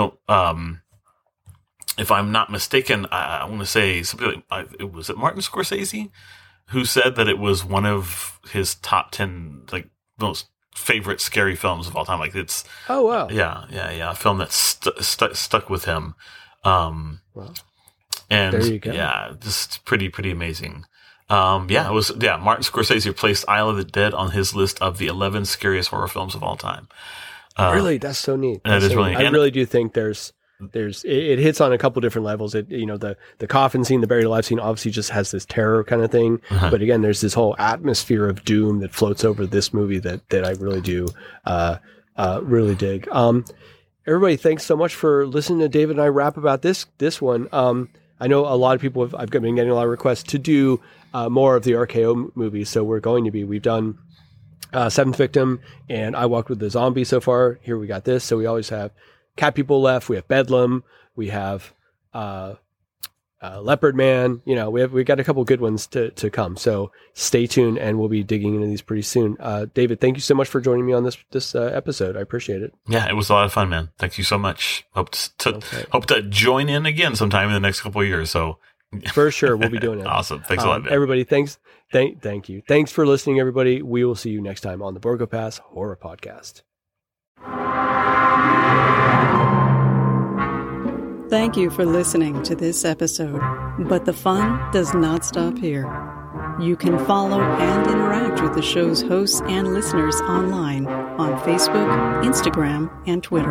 if I'm not mistaken, I want to say something like, was it Martin Scorsese who said that it was one of his top 10 most favorite scary films of all time? Like it's
oh wow,
yeah, a film that stuck with him. And
there you go.
Yeah, just pretty amazing. It was Martin Scorsese placed Isle of the Dead on his list of the 11 scariest horror films of all time.
Really, that's so neat.
That is really.
I really do think it hits on a couple different levels. The coffin scene, the buried alive scene obviously just has this terror kind of thing. Uh-huh. But again, there's this whole atmosphere of doom that floats over this movie that I really do really dig. Everybody, thanks so much for listening to David and I rap about this one. I know a lot of people I've been getting a lot of requests to do more of the RKO movies, so we've done Seventh Victim and I Walked with the Zombie so far. Here we got this, so we always have Cat People left. We have Bedlam. We have Leopard Man. We got a couple good ones to come. So stay tuned, and we'll be digging into these pretty soon. David, thank you so much for joining me on this episode. I appreciate it.
Yeah, it was a lot of fun, man. Thank you so much. Hope to join in again sometime in the next couple of years. So
for sure, we'll be doing it.
Awesome. Thanks a lot, man.
Everybody. Thanks. Thank you. Thanks for listening, everybody. We will see you next time on the Borgo Pass Horror Podcast.
Thank you for listening to this episode, but the fun does not stop here. You can follow and interact with the show's hosts and listeners online on Facebook, Instagram, and Twitter.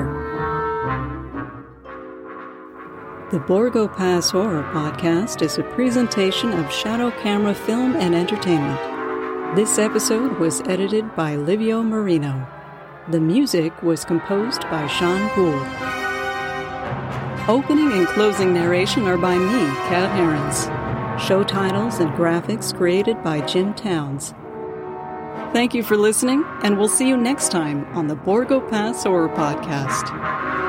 The Borgo Pass Horror Podcast is a presentation of Shadow Camera Film and Entertainment. This episode was edited by Livio Marino. The music was composed by Sean Poole. Opening and closing narration are by me, Kat Ahrens. Show titles and graphics created by Jim Towns. Thank you for listening, and we'll see you next time on the Borgo Pass Horror Podcast.